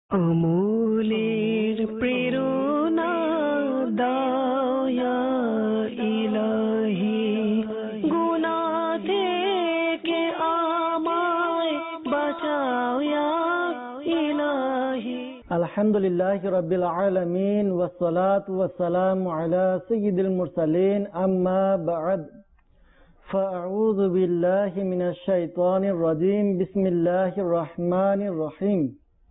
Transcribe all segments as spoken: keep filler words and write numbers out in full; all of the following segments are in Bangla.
আমলের প্রেরণা দাও ইয়া ইলাহি, গুনাহ থেকে আমায় বাঁচাও ইয়া ইলাহি। আলহামদুলিল্লাহি রাব্বিল আলামিন ওয়াসসালাতু ওয়াসসালামু আলা সাইয়্যিদিল মুরসালিন, আম্মা বা'দ। ফাআউযু বিল্লাহি মিনাশ শাইতানির রাজীম। বিসমিল্লাহির রহমানির রহিম।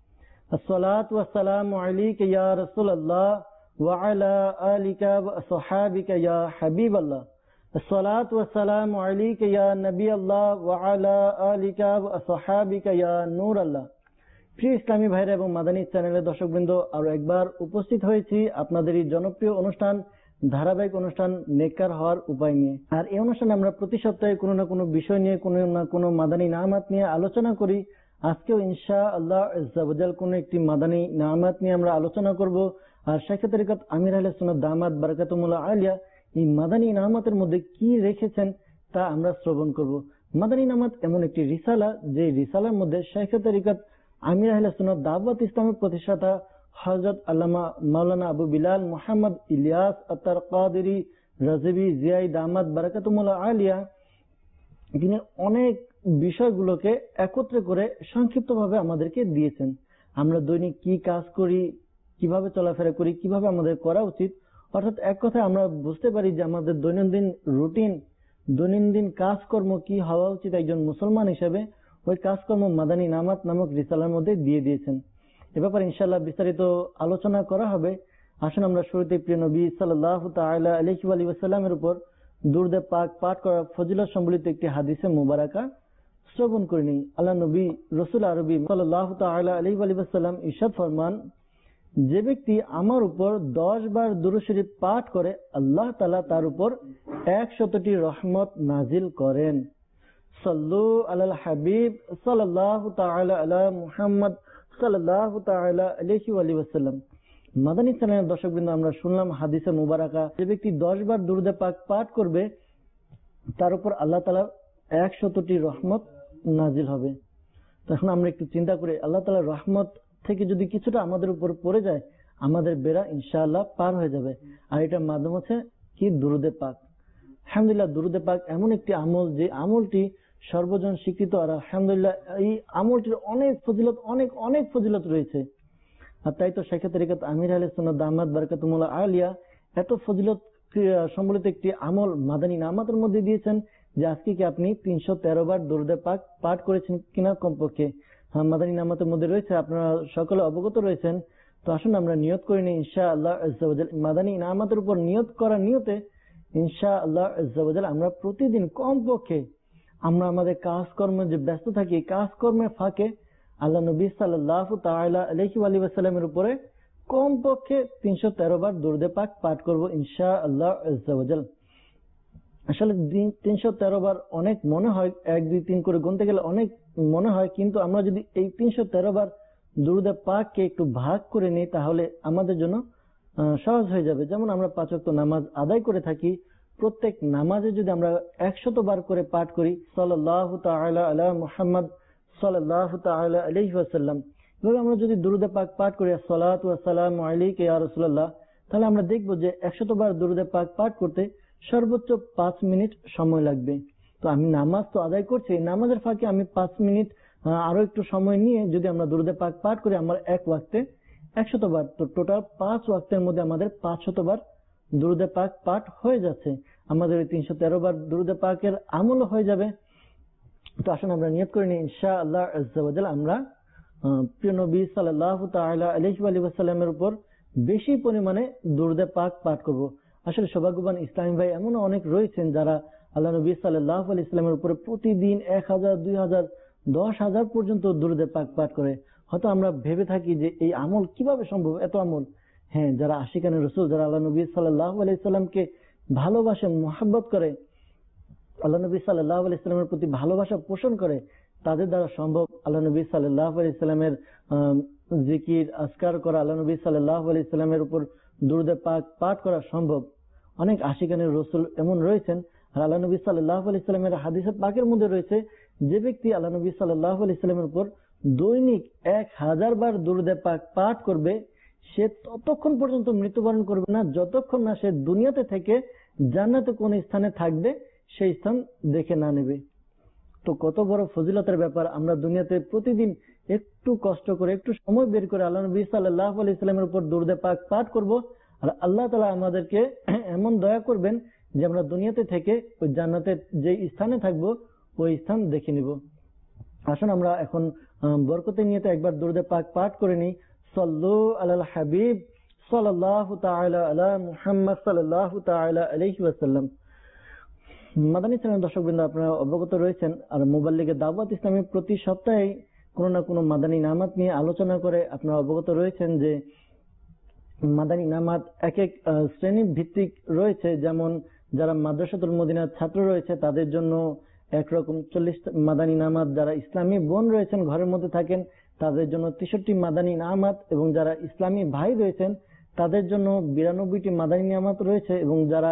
الصلاة والسلام عليك يا رسول الله وعلى آلك وصحابك يا حبيب الله. الصلاة والسلام عليك يا نبي الله وعلى آلك وصحابك يا نور الله. প্রিয় ইসলামী ভাইরা এবং মাদানী চ্যানেলের দর্শকবৃন্দ, আরো একবার উপস্থিত হয়েছি আপনাদের এই জনপ্রিয় অনুষ্ঠান, ধারাবাহিক অনুষ্ঠান নেককার হওয়ার উপায় নিয়ে। আর এই অনুষ্ঠানে আমরা প্রতি সপ্তাহে কোনো না কোনো বিষয় নিয়ে, কোনো না কোনো মাদানী নামাত নিয়ে আলোচনা করি। আজকেও ইনশাআল্লাহ আজ্জা ওয়া জাল কোনো একটি মাদানী নামাত নিয়ে আমরা আলোচনা করব। আর শাইখ তরিকত আমির আহলে সুন্নাত দামাত বারাকাতুহুল্লাহ আলিয়া এই মাদানী নামাতের মধ্যে কি রেখেছেন তা আমরা শ্রবণ করব। মাদানী নামাত এমন একটি রিসালা, যে রিসালার মধ্যে শাইখ তরিকত আমির আহলে সুন্নাত দাওয়াত ইসলামের প্রতিষ্ঠাতা হযরত আল্লামা মাওলানা আবু বিলাল মুহাম্মদ ইলিয়াস আত্তার কাদেরী রাজভী জিয়াই দামাত বারাকাতুহুল্লাহ আলিয়া তিনি অনেক বিষয়গুলোকে একত্রে করে সংক্ষিপ্তভাবে আমাদেরকে দিয়েছেন। আমরা দৈনিক কি কাজ করি, কিভাবে চলাফেরা করি, কিভাবে আমাদের করা উচিত, অর্থাৎ এক কথায় আমরা বুঝতে পারি যে আমাদের দৈনন্দিন রুটিন, দৈনন্দিন কাজকর্ম কি হওয়া উচিত একজন মুসলমান হিসেবে, ওই কাজকর্ম মাদানী নামাত নামক রিসালার মধ্যে দিয়ে দিয়েছেন। এ ব্যাপারে ইনশাআল্লাহ বিস্তারিত আলোচনা করা হবে। আসুন আমরা শুরুতে প্রিয় নবী সাল্লাল্লাহু তাআলা আলাইহি ওয়া সাল্লামের উপর দুরূদ পাক পাঠ করা ফজিলত সম্বলিত একটি হাদিসে মুবারাকা শ্রবণ করে নিই। আল্লাহ নবী রাসূল আরবি সাল্লাল্লাহু তাআলা আলাইহি ওয়া সাল্লাম ইরশাদ ফরমান, যে ব্যক্তি আমার উপর দশ বার দুরূদ শরীফ পাঠ করে আল্লাহ তাআলা তার উপর একশতটি রহমত নাজিল করেন। সাল্লু আলাল হাবিব সাল্লাল্লাহু তাআলা আলা মুহাম্মদ সাল্লাল্লাহু তাআলা আলাইহি ওয়া সাল্লাম। মাদানী চ্যানেলের দর্শকবৃন্দ, আমরা শুনলাম হাদিসে মুবারাকা, যে ব্যক্তি দশ বার দুরূদ পাক পাঠ করবে তার উপর আল্লাহ তাআলা একশতটি রহমত নাজিল হবে। তখন আমরা একটু চিন্তা করি, আল্লাহ তাআলার রহমত থেকে যদি কিছুটা আমাদের উপর পড়ে যায়, আমাদের বেড়া ইনশাআল্লাহ পার হয়ে যাবে। আর এটার মাধ্যম হচ্ছে কি? দুরূদে পাক। আলহামদুলিল্লাহ, দুরূদে পাক এমন একটি আমল, যে আমলটি সর্বজন স্বীকৃত। আর আলহামদুলিল্লাহ এই আমলটির অনেক ফজিলত, অনেক অনেক ফজিলত রয়েছে। আর তাই তো শাইখ তরিকত আমির আহলে সুন্নাত দামাত বারাকাতুহুল্লাহ আলিয়া এত ফজিলত সম্বলিত একটি আমল মাদানী নামাতের মধ্যে দিয়েছেন, যে আজকে কি আপনি তিনশো তেরো বার দুরূদ পাক পাঠ করেছেন কিনা কমপক্ষে? হ্যাঁ, মাদানী নামাতের মধ্যে রয়েছে, আপনারা সকলে অবগত রয়েছেন। তো আসুন আমরা নিয়ত করে নিই ইনশাআল্লাহ আজ্জা ওয়া জাল, মাদানী নামাতের উপর নিয়ত করার নিয়তে ইনশাআল্লাহ আজ্জা ওয়া জাল আমরা প্রতিদিন কমপক্ষে আমরা আমাদের কাজকর্মে যে ব্যস্ত থাকি, কাজকর্মের ফাঁকে আল্লাহ নবী সাল্লাল্লাহু তাআলা আলাইহি ওয়া সাল্লামের উপরে কমপক্ষে তিনশো তেরো বার দুরূদ পাক পাঠ করব ইনশাআল্লাহ আজ্জা ওয়া জাল। আসলে তিনশো তেরো বার অনেক মনে হয়, এক দুই তিন করে গুনতে গেলে অনেক মনে হয়, কিন্তু আমরা যদি এই তিনশো তেরো বার দুরূদ পাককে একটু ভাগ করে নিই তাহলে আমাদের জন্য সহজ হয়ে যাবে। যেমন আমরা পাঁচ ওয়াক্ত নামাজ আদায় করে থাকি, প্রত্যেক নামাজে যদি আমরা একশত বার করে পাঠ করি সাল্লাল্লাহু তাআলা আলা মুহাম্মদ সাল্লাল্লাহু তাআলা আলাইহি ওয়াসাল্লাম, এভাবে আমরা যদি দুরূদ পাক পাঠ করি আসসালাতু ওয়াসসালামু আলাইকা ইয়া রাসূলুল্লাহ, তাহলে আমরা দেখব যে একশত বার দুরূদ পাক পাঠ করতে সর্বোচ্চ পাঁচ মিনিট সময় লাগবে। তো আমি নামাজ তো আদায় করছি, নামাজের ফাঁকে আমি পাঁচ মিনিট আরো একটু সময় নিয়ে যদি আমরা দুরূদ পাক পাঠ করি আমার এক ওয়াক্তে একশত বার, তো টোটাল পাঁচ ওয়াক্তের মধ্যে আমাদের পাঁচশত বার দুরূদ পাক পাঠ হয়ে যাচ্ছে। আমাদের ওই তিনশো তেরো বার দুরূদ পাকের আমল হয়ে যাবে। তো আসুন আমরা নিয়ত করে নিই ইনশাআল্লাহ আজ্জা ওয়া জাল আমরা প্রিয় নবী সাল্লাল্লাহু তাআলা আলাইহি ওয়া সাল্লামের উপর বেশি পরিমাণে দুরূদ পাক পাঠ করব। আসলে সৌভাগ্যবান ইসলামী ভাই এমন অনেক রয়েছেন যারা আল্লাহ নবী সাল্লাল্লাহু আলাইহি ওয়াসাল্লামের উপরে প্রতিদিন এক হাজার, দুই হাজার, দশ হাজার পর্যন্ত দুরূদ পাক পাঠ করে। হয়তো আমরা ভেবে থাকি যে এই আমল কিভাবে সম্ভব, এত আমল। হ্যাঁ, যারা আশিকানে রাসূল, যারা আল্লাহ নবী সাল্লাল্লাহু আলাইহি ওয়াসাল্লামকে ভালোবাসে, মুহাব্বত করে, আল্লাহ নবী সাল্লাল্লাহু আলাইহি ওয়াসাল্লামের প্রতি ভালোবাসা পোষণ করে, তাদের দ্বারা সম্ভব আল্লাহ নবী সাল্লাল্লাহু আলাইহি ওয়াসাল্লামের জিকির আজকার করা, আল্লাহ নবী সাল্লাল্লাহু আলাইহি ওয়াসাল্লামের উপর দুরূদ পাক পাঠ করা সম্ভব। অনেক আশিকানে রাসূল এমন রয়েছেন। আর আল্লাহ নবী সাল্লাল্লাহু আলাইহি ওয়াসাল্লামের হাদিসে পাকের মধ্যে রয়েছে, যে ব্যক্তি আল্লাহ নবী সাল্লাল্লাহু আলাইহি ওয়াসাল্লামের উপর দৈনিক এক হাজার বার দুরূদে পাক পাঠ করবে, সে ততক্ষণ পর্যন্ত মৃত্যুবরণ করবে না যতক্ষণ না সে দুনিয়াতে থেকে জান্নাতে কোন স্থানে থাকবে সেই স্থান দেখে না নেবে। তো কত বড় ফজিলতের ব্যাপার। আমরা দুনিয়াতে প্রতিদিন একটু কষ্ট করে একটু সময় বের করে আল্লাহ নবী সাল্লাল্লাহু আলাইহি সাল্লামের উপর দুরূদে পাক পাঠ করব, আর আল্লাহ তাআলা আমাদেরকে এমন দয়া করবেন যে আমরা দুনিয়াতে থেকে ওই জান্নাতের যে স্থানে থাকবো ওই স্থান দেখে নিব। আসুন আমরা এখন বরকতের নিয়তে একবার দুরূদে পাক পাঠ করে নিই। সাল্লু আলাল হাবিব সাল্লাল্লাহু তাআলা আলা মুহাম্মদ সাল্লাল্লাহু তাআলা আলাইহি ওয়াসাল্লাম। মাদানী চ্যানেল দর্শকবৃন্দ, আপনারা অবগত রয়েছেন আর মুবাল্লিগে দাওয়াত ইসলামী প্রতি সপ্তাহে কোনো না কোনো মাদানী নামাত নিয়ে আলোচনা করে। আপনারা অবগত রয়েছেন যে মাদানী নামাত এক এক শ্রেণী ভিত্তিক রয়েছে। যেমন যারা মাদ্রাসাতুল মদিনার ছাত্র রয়েছে তাদের জন্য একরকম চল্লিশ মাদানী নামাত, যারা ইসলামী বোন রয়েছেন ঘরের মধ্যে থাকেন তাদের জন্য তেষট্টি মাদানী নামাত, এবং যারা ইসলামী ভাই রয়েছেন তাদের জন্য বিরানব্বইটি মাদানী নামাত রয়েছে, এবং যারা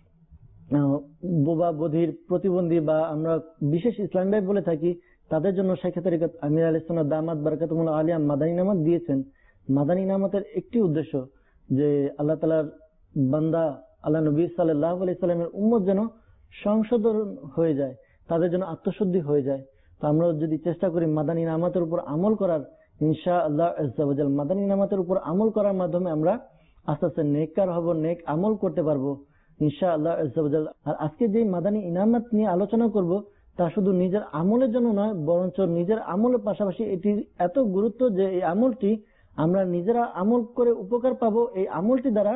বোবা বধির প্রতিবন্ধী বা আমরা বিশেষ ইসলামী ভাই বলে থাকি তাদের জন্য শেখ তরিকত আমির আহলে সুন্নাত দামাত বারাকাতুহুল আলিয়া মাদানী নামাত দিয়েছেন। মাদানী নামাতের একটি উদ্দেশ্য যে আল্লাহ তাআলার বান্দা আল্লাহ নবী সাল্লাল্লাহু আলাইহি সাল্লামের উম্মত যেন সংশোধন হয়ে যায়, তাদের জন্য আত্মশুদ্ধি হয়ে যায়। তো আমরা যদি চেষ্টা করি মাদানী নামাতের উপর আমল করার, ইনশাআল্লাহ আজ্জা ওয়া জাল মাদানী নামাতের উপর আমল করার মাধ্যমে আমরা আস্তে আস্তে নেককার হব, নেক আমল করতে পারবো ইনশাআল্লাহ আজ্জা ওয়া জাল। আর আজকে যে মাদানী ইনামাত নিয়ে আলোচনা করব তা শুধু নিজের আমলের জন্য নয়, বরঞ্চ নিজের আমলের পাশাপাশি এটি এত গুরুত্ব যে এই আমলটি আমরা নিজেরা আমল করে উপকার পাবো। এই আমলটি দ্বারা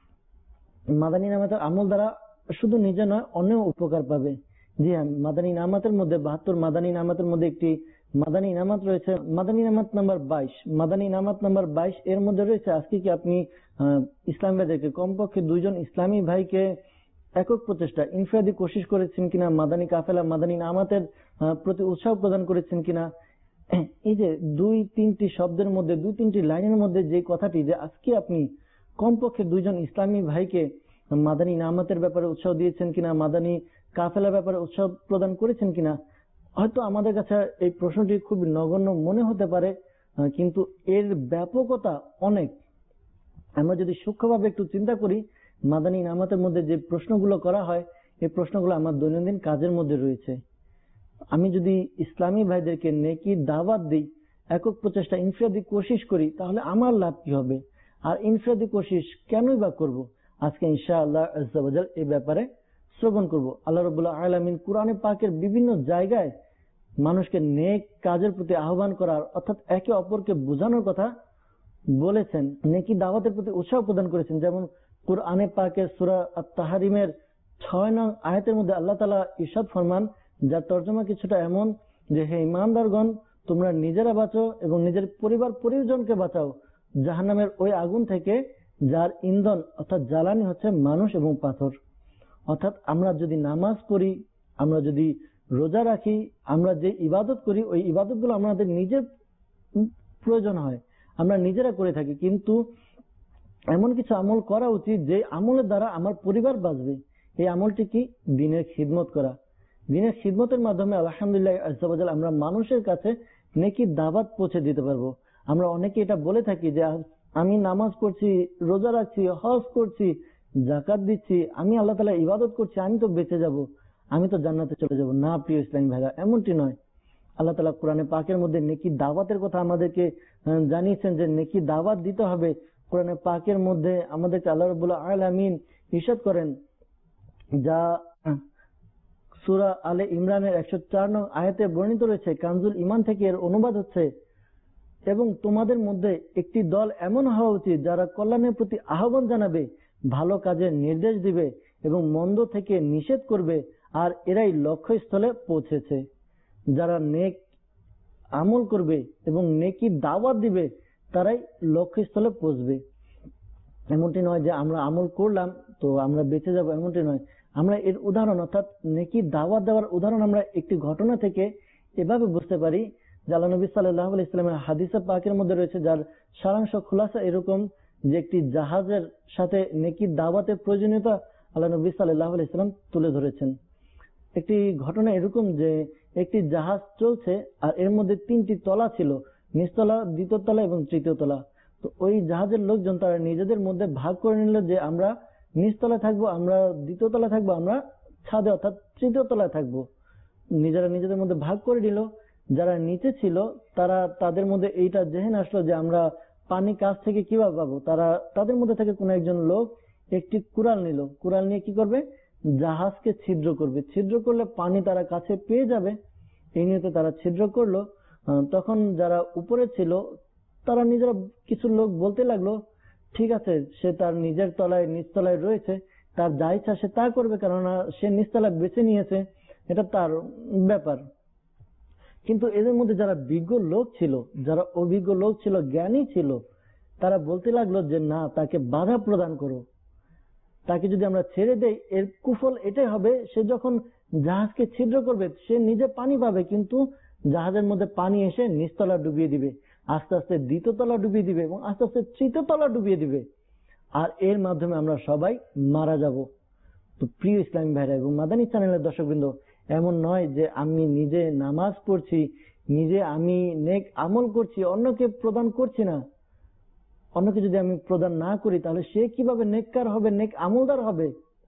মাদানী নামাতের আমল দ্বারা শুধু নিজে নয় অন্য উপকার পাবে। জি হ্যাঁ, মাদানী নামাতের মধ্যে বাহাত্তর মাদানী নামাতের মধ্যে একটি মাদানী নামাত রয়েছে, মাদানী নামাত নাম্বার বাইশ। মাদানী নামাত নাম্বার বাইশ এর মধ্যে রয়েছে আজকে কি আপনি ইসলামী ভাইদেরকে কমপক্ষে দুইজন ইসলামী ভাইকে একক প্রচেষ্টা ইনফিরাদি কোশিশ করেছেন কিনা, মাদানী কাফেলা মাদানী নামাতের প্রতি উৎসাহ প্রদান করেছেন কিনা। এই যে দুই তিনটি শব্দের মধ্যে দুই তিনটি লাইনের মধ্যে যে কথাটি যে আজকে আপনি কমপক্ষে দুইজন ইসলামী ভাইকে মাদানী নামাতের ব্যাপারে উৎসাহ দিয়েছেন কিনা, মাদানী কাফেলার ব্যাপারে উৎসাহ প্রদান করেছেন কিনা। হয়তো আমাদের কাছে এই প্রশ্নটি খুব নগণ্য মনে হতে পারে, কিন্তু এর ব্যাপকতা অনেক। আমরা যদি সূক্ষ্মভাবে একটু চিন্তা করি, মাদানী নামাতের মধ্যে যে প্রশ্নগুলো করা হয় এই প্রশ্নগুলো আমার দৈনন্দিন কাজের মধ্যে রয়েছে। আমি যদি ইসলামী ভাইদেরকে নেকি দাওয়াত দিই, একক প্রচেষ্টা ইনফিরাদি কোশিশ করি, তাহলে আমার লাভ কি হবে? আর ইনফিরাদি কোশিশ কেনই বা করব? আজকে ইনশাআল্লাহ আজ্জা ওয়া জাল এই ব্যাপারে শ্রবণ করব। আল্লাহ রাব্বুল আলামিন কুরআনে পাকের বিভিন্ন জায়গায় মানুষকে নেক কাজের প্রতি আহ্বান করার অর্থাৎ একে অপরকে বোঝানোর কথা বলেছেন, নেকি দাওয়াতের প্রতি উৎসাহ প্রদান করেছেন। যেমন কুরআনে পাকের সূরা আত-তাহরিমের ছয় নং আয়াতের মধ্যে আল্লাহ তাআলা ইরশাদ ফরমান, যার তর্জমা কিছুটা এমন যে হে ঈমানদারগণ, তোমরা নিজেরা বাঁচো এবং নিজের পরিবার পরিজনকে বাঁচাও জাহান্নামের ওই আগুন থেকে যার ইন্ধন অর্থাৎ জ্বালানি হচ্ছে মানুষ এবং পাথর। অর্থাৎ আমরা যদি নামাজ পড়ি, আমরা যদি রোজা রাখি, আমরা যে ইবাদত করি ওই ইবাদতগুলো আমাদের নিজের প্রয়োজন হয়, আমরা নিজেরা করে থাকি, কিন্তু এমন কিছু আমল করা উচিত যে আমলের দ্বারা আমার পরিবার বাঁচবে। এই আমলটি কি? দ্বীনের খিদমত করা। দ্বীনের খিদমতের মাধ্যমে আলহামদুলিল্লাহ আজ্জা ওয়া জাল আমরা মানুষের কাছে নেকি দাওয়াত পৌঁছে দিতে পারবো। আমরা অনেকে এটা বলে থাকি যে আমি নামাজ পড়ছি, রোজা রাখছি, হজ করছি, যাকাত দিচ্ছি, আমি আল্লাহ তাআলা ইবাদত করছি, আমি তো বেঁচে যাব, আমি তো জান্নাতে চলে যাব। না প্রিয় ইসলামী ভাইরা, এমনটি নয়। আল্লাহ তাআলা কোরআনে পাকের মধ্যে নেকি দাওয়াতের কথা আমাদেরকে জানিয়েছেন যে নেকি দাওয়াত দিতে হবে। কোরআনে পাকের মধ্যে আমাদেরকে আল্লাহ রাব্বুল আলামিন ইরশাদ করেন, যা সূরা আলে ইমরানের একশো চার নং আয়াতে বর্ণিত রয়েছে, কানজুল ঈমান থেকে এর অনুবাদ হচ্ছে, এবং তোমাদের মধ্যে একটি দল এমন হওয়া উচিত যারা কল্যাণের প্রতি আহ্বান জানাবে, ভালো কাজের নির্দেশ দিবে এবং মন্দ থেকে নিষেধ করবে, আর এরাই লক্ষ্যস্থলে পৌঁছেছে। যারা নেক আমল করবে এবং নেকি দাওয়াত দিবে তারাই লক্ষ্যস্থলে পৌঁছবে। এমনটি নয় যে আমরা আমল করলাম তো আমরা বেঁচে যাব, এমনটি নয়। আমরা এর উদাহরণ অর্থাৎ নেকি দাওয়াত দেওয়ার উদাহরণ আমরা একটি ঘটনা থেকে এভাবে বুঝতে পারি যে আল্লাহ নবী সাল্লাল্লাহু আলাইহি ওয়াসাল্লামের হাদিসে পাকের মধ্যে রয়েছে, যার সারাংশ খুলাসা এরকম যে একটি জাহাজের সাথে নেকি দাওয়াতের প্রয়োজনীয়তা আল্লাহ নবী সাল্লাল্লাহু আলাইহি ওয়াসাল্লাম তুলে ধরেছেন। একটি ঘটনা এরকম যে একটি জাহাজ চলছে আর এর মধ্যে তিনটি তলা ছিল, নিচতলা, দ্বিতীয় তলা এবং তৃতীয় তলা। তো ওই জাহাজের লোকজন তারা নিজেদের মধ্যে ভাগ করে নিল যে আমরা নিচতলায় থাকবো, আমরা দ্বিতীয় তলায় থাকবো, আমরা ছাদে অর্থাৎ তৃতীয় তলায় থাকবো। নিজেরা নিজেদের মধ্যে ভাগ করে নিল। যারা নিচে ছিল তারা তাদের মধ্যে এইটা জেহেন আসলো যে আমরা পানি কাছ থেকে কিভাবে পাবো। তারা তাদের মধ্যে থেকে কোন একজন লোক একটি কুড়াল নিল, কুড়াল নিয়ে কি করবে, জাহাজকে ছিদ্র করবে। ছিদ্র করলে পানি তারা কাছে পেয়ে যাবে, এই নিয়ে তারা ছিদ্র করলো। তখন যারা উপরে ছিল তারা নিজেরা কিছু লোক বলতে লাগলো, ঠিক আছে, সে তার নিজের তলায় নিচতলায় রয়েছে, তার যা ইচ্ছা সে তা করবে, কেননা সে নিচতলায় বেছে নিয়েছে, এটা তার ব্যাপার। কিন্তু এদের মধ্যে যারা বিজ্ঞ লোক ছিল, যারা অভিজ্ঞ লোক ছিল, জ্ঞানী ছিল, তারা বলতে লাগলো যে না, তাকে বাধা প্রদান করো, তাকে যদি আমরা ছেড়ে দেই এর কুফল এটাই হবে, সে যখন জাহাজকে ছিদ্র করবে সে নিজে পানি পাবে, কিন্তু জাহাজের মধ্যে পানি এসে নিচতলা ডুবিয়ে দিবে, আস্তে আস্তে দ্বিতীয় তলা ডুবিয়ে দিবে এবং আস্তে আস্তে তৃতীয় তলা ডুবিয়ে দিবে, আর এর মাধ্যমে আমরা সবাই মারা যাব। তো প্রিয় ইসলামী ভাইরা এবং মাদানী চ্যানেলের দর্শকবৃন্দ, এমন নয় যে আমি নিজে নামাজ পড়ছি, নিজে আমি নেক আমল করছি, অন্যকে প্রদান করছি না। অন্যকে যদি আমি প্রদান না করি তাহলে সে কিভাবে নেককার হবে, নেক আমলদার হবে।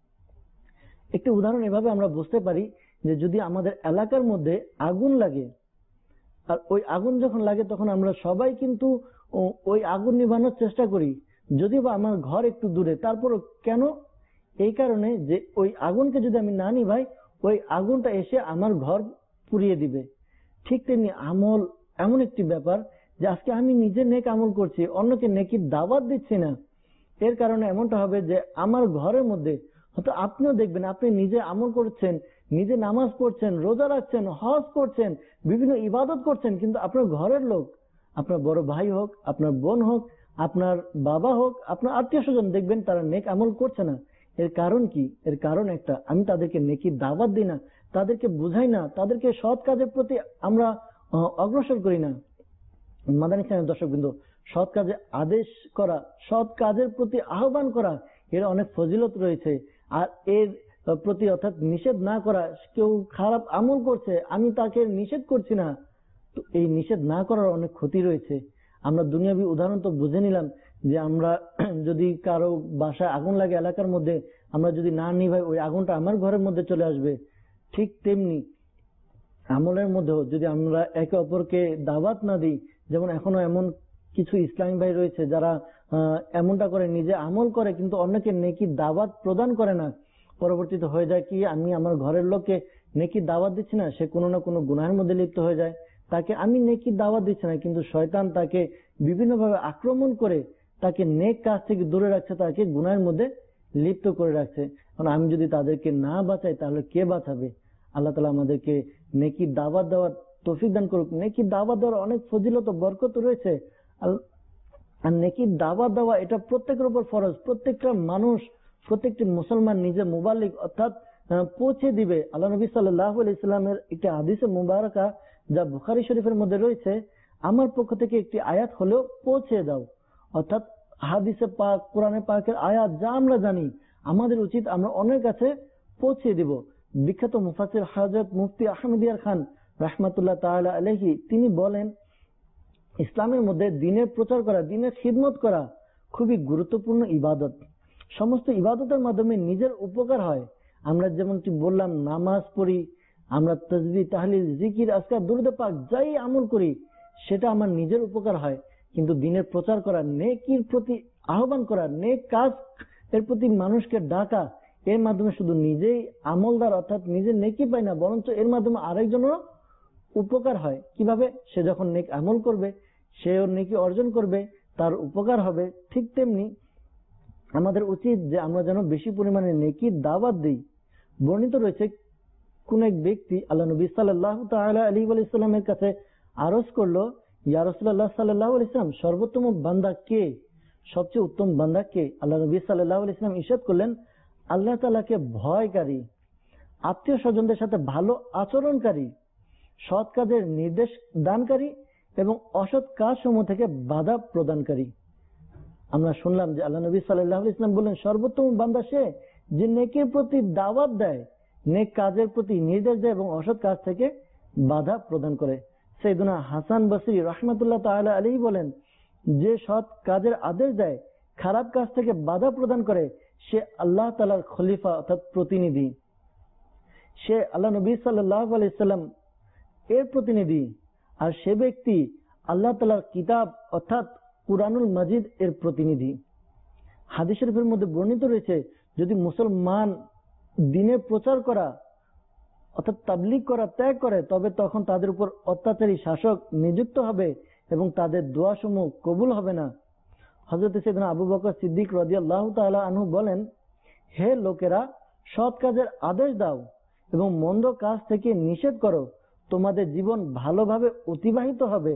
একটি উদাহরণ এভাবে আমরা বুঝতে পারি যে যদি আমাদের এলাকার মধ্যে আগুন লাগে, আর ওই আগুন যখন লাগে তখন আমরা সবাই কিন্তু ওই আগুন নিভানোর চেষ্টা করি, যদিও বা আমার ঘর একটু দূরে, তারপরও কেন? এই কারণে যে ওই আগুনকে যদি আমি না নিভাই ওই আগুনটা এসে আমার ঘর পুড়িয়ে দিবে। ঠিক তেমনি আমল এমন একটি ব্যাপার যে আজকে আমি নিজে নেক আমল করছি, অন্যকে নেকির দাওয়াত দিচ্ছি না, এর কারণে এমনটা হবে যে আমার ঘরের মধ্যে হয়তো আপনিও দেখবেন আপনি নিজে আমল করছেন, নিজে নামাজ পড়ছেন, রোজা রাখছেন, হজ করছেন, বিভিন্ন ইবাদত করছেন, কিন্তু আপনার ঘরের লোক, আপনার বড় ভাই হোক, আপনার বোন হোক, আপনার বাবা হোক, আপনার আত্মীয় স্বজন, দেখবেন তারা নেক আমল করছে না। এর কারণ কি? এর কারণ একটা, আমি তাদেরকে নেকির দাওয়াত দিই না, তাদেরকে বুঝাই না, তাদেরকে সৎ কাজের প্রতি আমরা অগ্রসর করি না। মাদানী চ্যানেল দর্শকবৃন্দ, সৎ কাজে আদেশ করা, সৎ কাজের প্রতি আহ্বান করা, এর অনেক ফজিলত রয়েছে। আর এর প্রতি অর্থাৎ নিষেধ না করা, কেউ খারাপ আমল করছে আমি তাকে নিষেধ করছি না, তো এই নিষেধ না করার অনেক ক্ষতি রয়েছে। আমরা দুনিয়াবি উদাহরণ তো বুঝে নিলাম যে আমরা যদি কারো বাসায় আগুন লাগে এলাকার মধ্যে, আমরা যদি না নিভাই ওই আগুনটা আমার ঘরের মধ্যে চলে আসবে। ঠিক তেমনি আমলের মধ্যেও যদি আমরা একে অপরকে দাওয়াত না দিই, যেমন এখনো এমন কিছু ইসলামী ভাই রয়েছে যারা এমনটা করে, নিজে আমল করে কিন্তু অন্যকে নেকি দাওয়াত প্রদান করে না। পরবর্তীতে হয়ে যায় কি, আমি আমার ঘরের লোককে নেকি দাওয়াত দিচ্ছি না, সে কোনো না কোনো গুনাহের মধ্যে লিপ্ত হয়ে যায়। তাকে আমি নেকি দাওয়াত দিচ্ছি না, কিন্তু শয়তান তাকে বিভিন্নভাবে আক্রমণ করে তাকে নেক কাজ থেকে দূরে রাখছে, তাকে গুনাহের মধ্যে লিপ্ত করে রাখছে। কারণ আমি যদি তাদেরকে না বাঁচাই তাহলে কে বাঁচাবে? আল্লাহ তাআলা আমাদেরকে নেকি দাওয়াত দেওয়ার তৌফিক দান করুক। নেকি দাওয়াত দেওয়ার অনেক ফজিলত ও বরকত রয়েছে। আর নেকি দাওয়াত দেওয়া এটা প্রত্যেকের উপর ফরজ। প্রত্যেকটা মানুষ, প্রত্যেকটি মুসলমান নিজে মুবাল্লিগ অর্থাৎ পৌঁছে দিবে। আল্লাহ নবী সাল্লাল্লাহু আলাইহি সাল্লামের একটি হাদিসে মুবারাকা যা বুখারী শরীফের মধ্যে রয়েছে, আমার পক্ষ থেকে একটি আয়াত হলেও পৌঁছে দাও। অর্থাৎ হাদিসে পাক, কোরআনে পাকের আয়াত যা আমরা জানি আমাদের উচিত আমরা অন্যের কাছে পৌঁছে দিব। বিখ্যাত মুফাসসির হযরত মুফতি আহমদিয়ার খান রাহমাতুল্লাহ তাআলা আলাইহি তিনি বলেন, ইসলামের মধ্যে দ্বীনের প্রচার করা, দ্বীনের খিদমত করা খুবই গুরুত্বপূর্ণ ইবাদত। সমস্ত ইবাদতের মাধ্যমে নিজের উপকার হয়। আমরা যেমনটি বললাম, নামাজ পড়ি, আমরা তাসবিহ, তাহলিল, জিকির, আজকার, দুরূদ পাক যাই আমল করি সেটা আমার নিজের উপকার হয়। কিন্তু দ্বীনের প্রচার করা, নেকির প্রতি আহ্বান করা, নেক কাজ এর প্রতি মানুষকে ডাকা, এর মাধ্যমে শুধু নিজেই আমলদার অর্থাৎ নিজে নেকি পায় না, বরঞ্চ এর মাধ্যমে আরেকজনেরও উপকার হয়। কিভাবে? সে যখন নেক আমল করবে সেও নেকি অর্জন করবে, তার উপকার হবে। ঠিক তেমনি আমাদের উচিত যে আমরা যেন বেশি পরিমাণে নেকির দাওয়াত দিই। বর্ণিত রয়েছে কোন এক ব্যক্তি আল্লাহ নবী সাল্লাল্লাহু তাআলা আলাইহি ওয়া সাল্লামের কাছে আরজ করলো, ইয়া রাসূলুল্লাহ সাল্লাল্লাহু আলাইহি ওয়াসাল্লাম, সর্বোত্তম বান্দা কে? সবচেয়ে উত্তম বান্দা কে? আল্লাহ নবী সাল্লাল্লাহু আলাইহি ওয়াসাল্লাম ইরশাদ করলেন, আল্লাহ তাআলাকে ভয়কারী, আত্মীয় স্বজনদের সাথে ভালো আচরণকারী, সৎ কাজের নির্দেশ দানকারী এবং অসৎ কাজ সমূহ থেকে বাধা প্রদানকারী। আমরা শুনলাম যে আল্লাহ নবী সাল্লাল্লাহু আলাইহি ওয়াসাল্লাম বললেন সর্বোত্তম বান্দা সে যে নেকির প্রতি দাওয়াত দেয়, নেক কাজের প্রতি নির্দেশ দেয় এবং অসৎ কাজ থেকে বাধা প্রদান করে। সাইয়েদুনা হাসান বসরি রাহমাতুল্লাহ তাআলা আলাইহি বলেন, যে সৎ কাজের আদেশ দেয়, খারাপ কাজ থেকে বাধা প্রদান করে, সে আল্লাহ তাআলার খলিফা অর্থাৎ প্রতিনিধি, সে আল্লাহ নবী সাল্লাল্লাহু আলাইহি সাল্লাম এর প্রতিনিধি, আর সে ব্যক্তি আল্লাহ তাআলার কিতাব অর্থাৎ কুরআনুল মাজিদ এর প্রতিনিধি। হাদিস শরীফের মধ্যে বর্ণিত রয়েছে, যদি মুসলমান দ্বীনের প্রচার করা অর্থাৎ তাবলীগ করা ত্যাগ করে, তবে তখন তাদের উপর অত্যাচারী শাসক নিযুক্ত হবে এবং তাদের দোয়া সমূহ কবুল হবে না। হযরত সাইয়েদনা আবু বকর সিদ্দিক রাদিয়াল্লাহু তাআলা আনহু বলেন, হে লোকেরা, সৎ কাজের আদেশ দাও এবং মন্দ কাজ থেকে নিষেধ করো, তোমাদের জীবন ভালোভাবে অতিবাহিত হবে।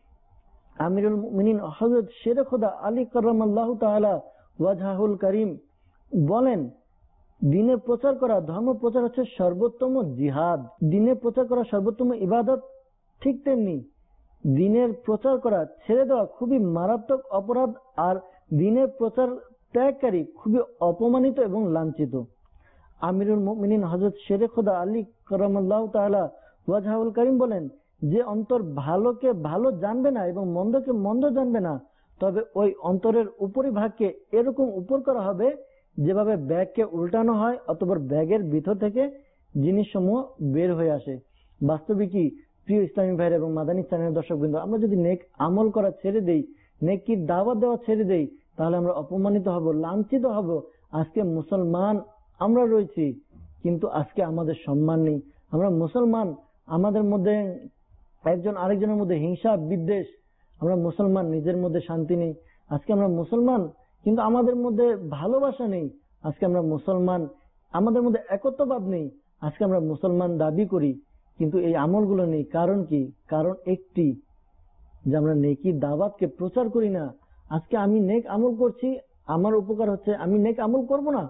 আমিরুল মুমিনিন হযরত শেরে খোদা আলী কাররামাল্লাহু তাআলা ওয়াজহাহুল করিম বলেন, দ্বীনের প্রচার করা, ধর্ম প্রচার হচ্ছে সর্বোত্তম জিহাদ। দ্বীনের প্রচার করা সর্বোত্তম ইবাদত, ঠিক তেমনি দ্বীনের প্রচার করা ছেড়ে দেওয়া খুবই মারাত্মক অপরাধ, আর দ্বীনের প্রচার ত্যাগকারী খুবই অপমানিত এবং লাঞ্ছিত। আমিরুল মুমিনিন হযরত শেরে খোদা আলী কাররামাল্লাহু তাআলা ওয়াজহাহুল করিম বলেন, যে অন্তর ভালোকে ভালো জানবে না এবং মন্দকে মন্দ জানবে না, তবে ওই অন্তরের উপরিভাগকে এরকম উপর করা হবে যেভাবে ব্যাগকে উল্টানো হয় অথবা ব্যাগের ভিতর থেকে জিনিসসমূহ বের হয়ে আসে। বাস্তবিকই প্রিয় ইসলামী ভাইরা এবং মাদানী চ্যানেলের দর্শকবৃন্দ, আমরা যদি নেক আমল করা ছেড়ে দেই, নেকির দাওয়াত দেওয়া ছেড়ে দেই, তাহলে আমরা অপমানিত হব, লাঞ্ছিত হব। আজকে মুসলমান আমরা রয়েছি, কিন্তু আজকে আমাদের সম্মান নেই। আমরা মুসলমান, আমাদের মধ্যে একজন আরেকজনের মধ্যে হিংসা বিদ্বেষ, আমরা মুসলমান, নিজের মধ্যে শান্তি নেই। আজকে আমরা মুসলমান, কিন্তু আমাদের মধ্যে ভালোবাসা নেই। আজকে আমরা মুসলমান, আমাদের মধ্যে একত্ববাদ নেই। আজকে আমরা মুসলমান দাবি করি, কিন্তু এই আমলগুলো নেই। কারণ কি? কারণ একটি, যে আমরা নেকি দাওয়াতকে প্রচার করি না। আজকে আমি নেক আমল করছি, আমার উপকার হচ্ছে, আমি নেক আমল করব না,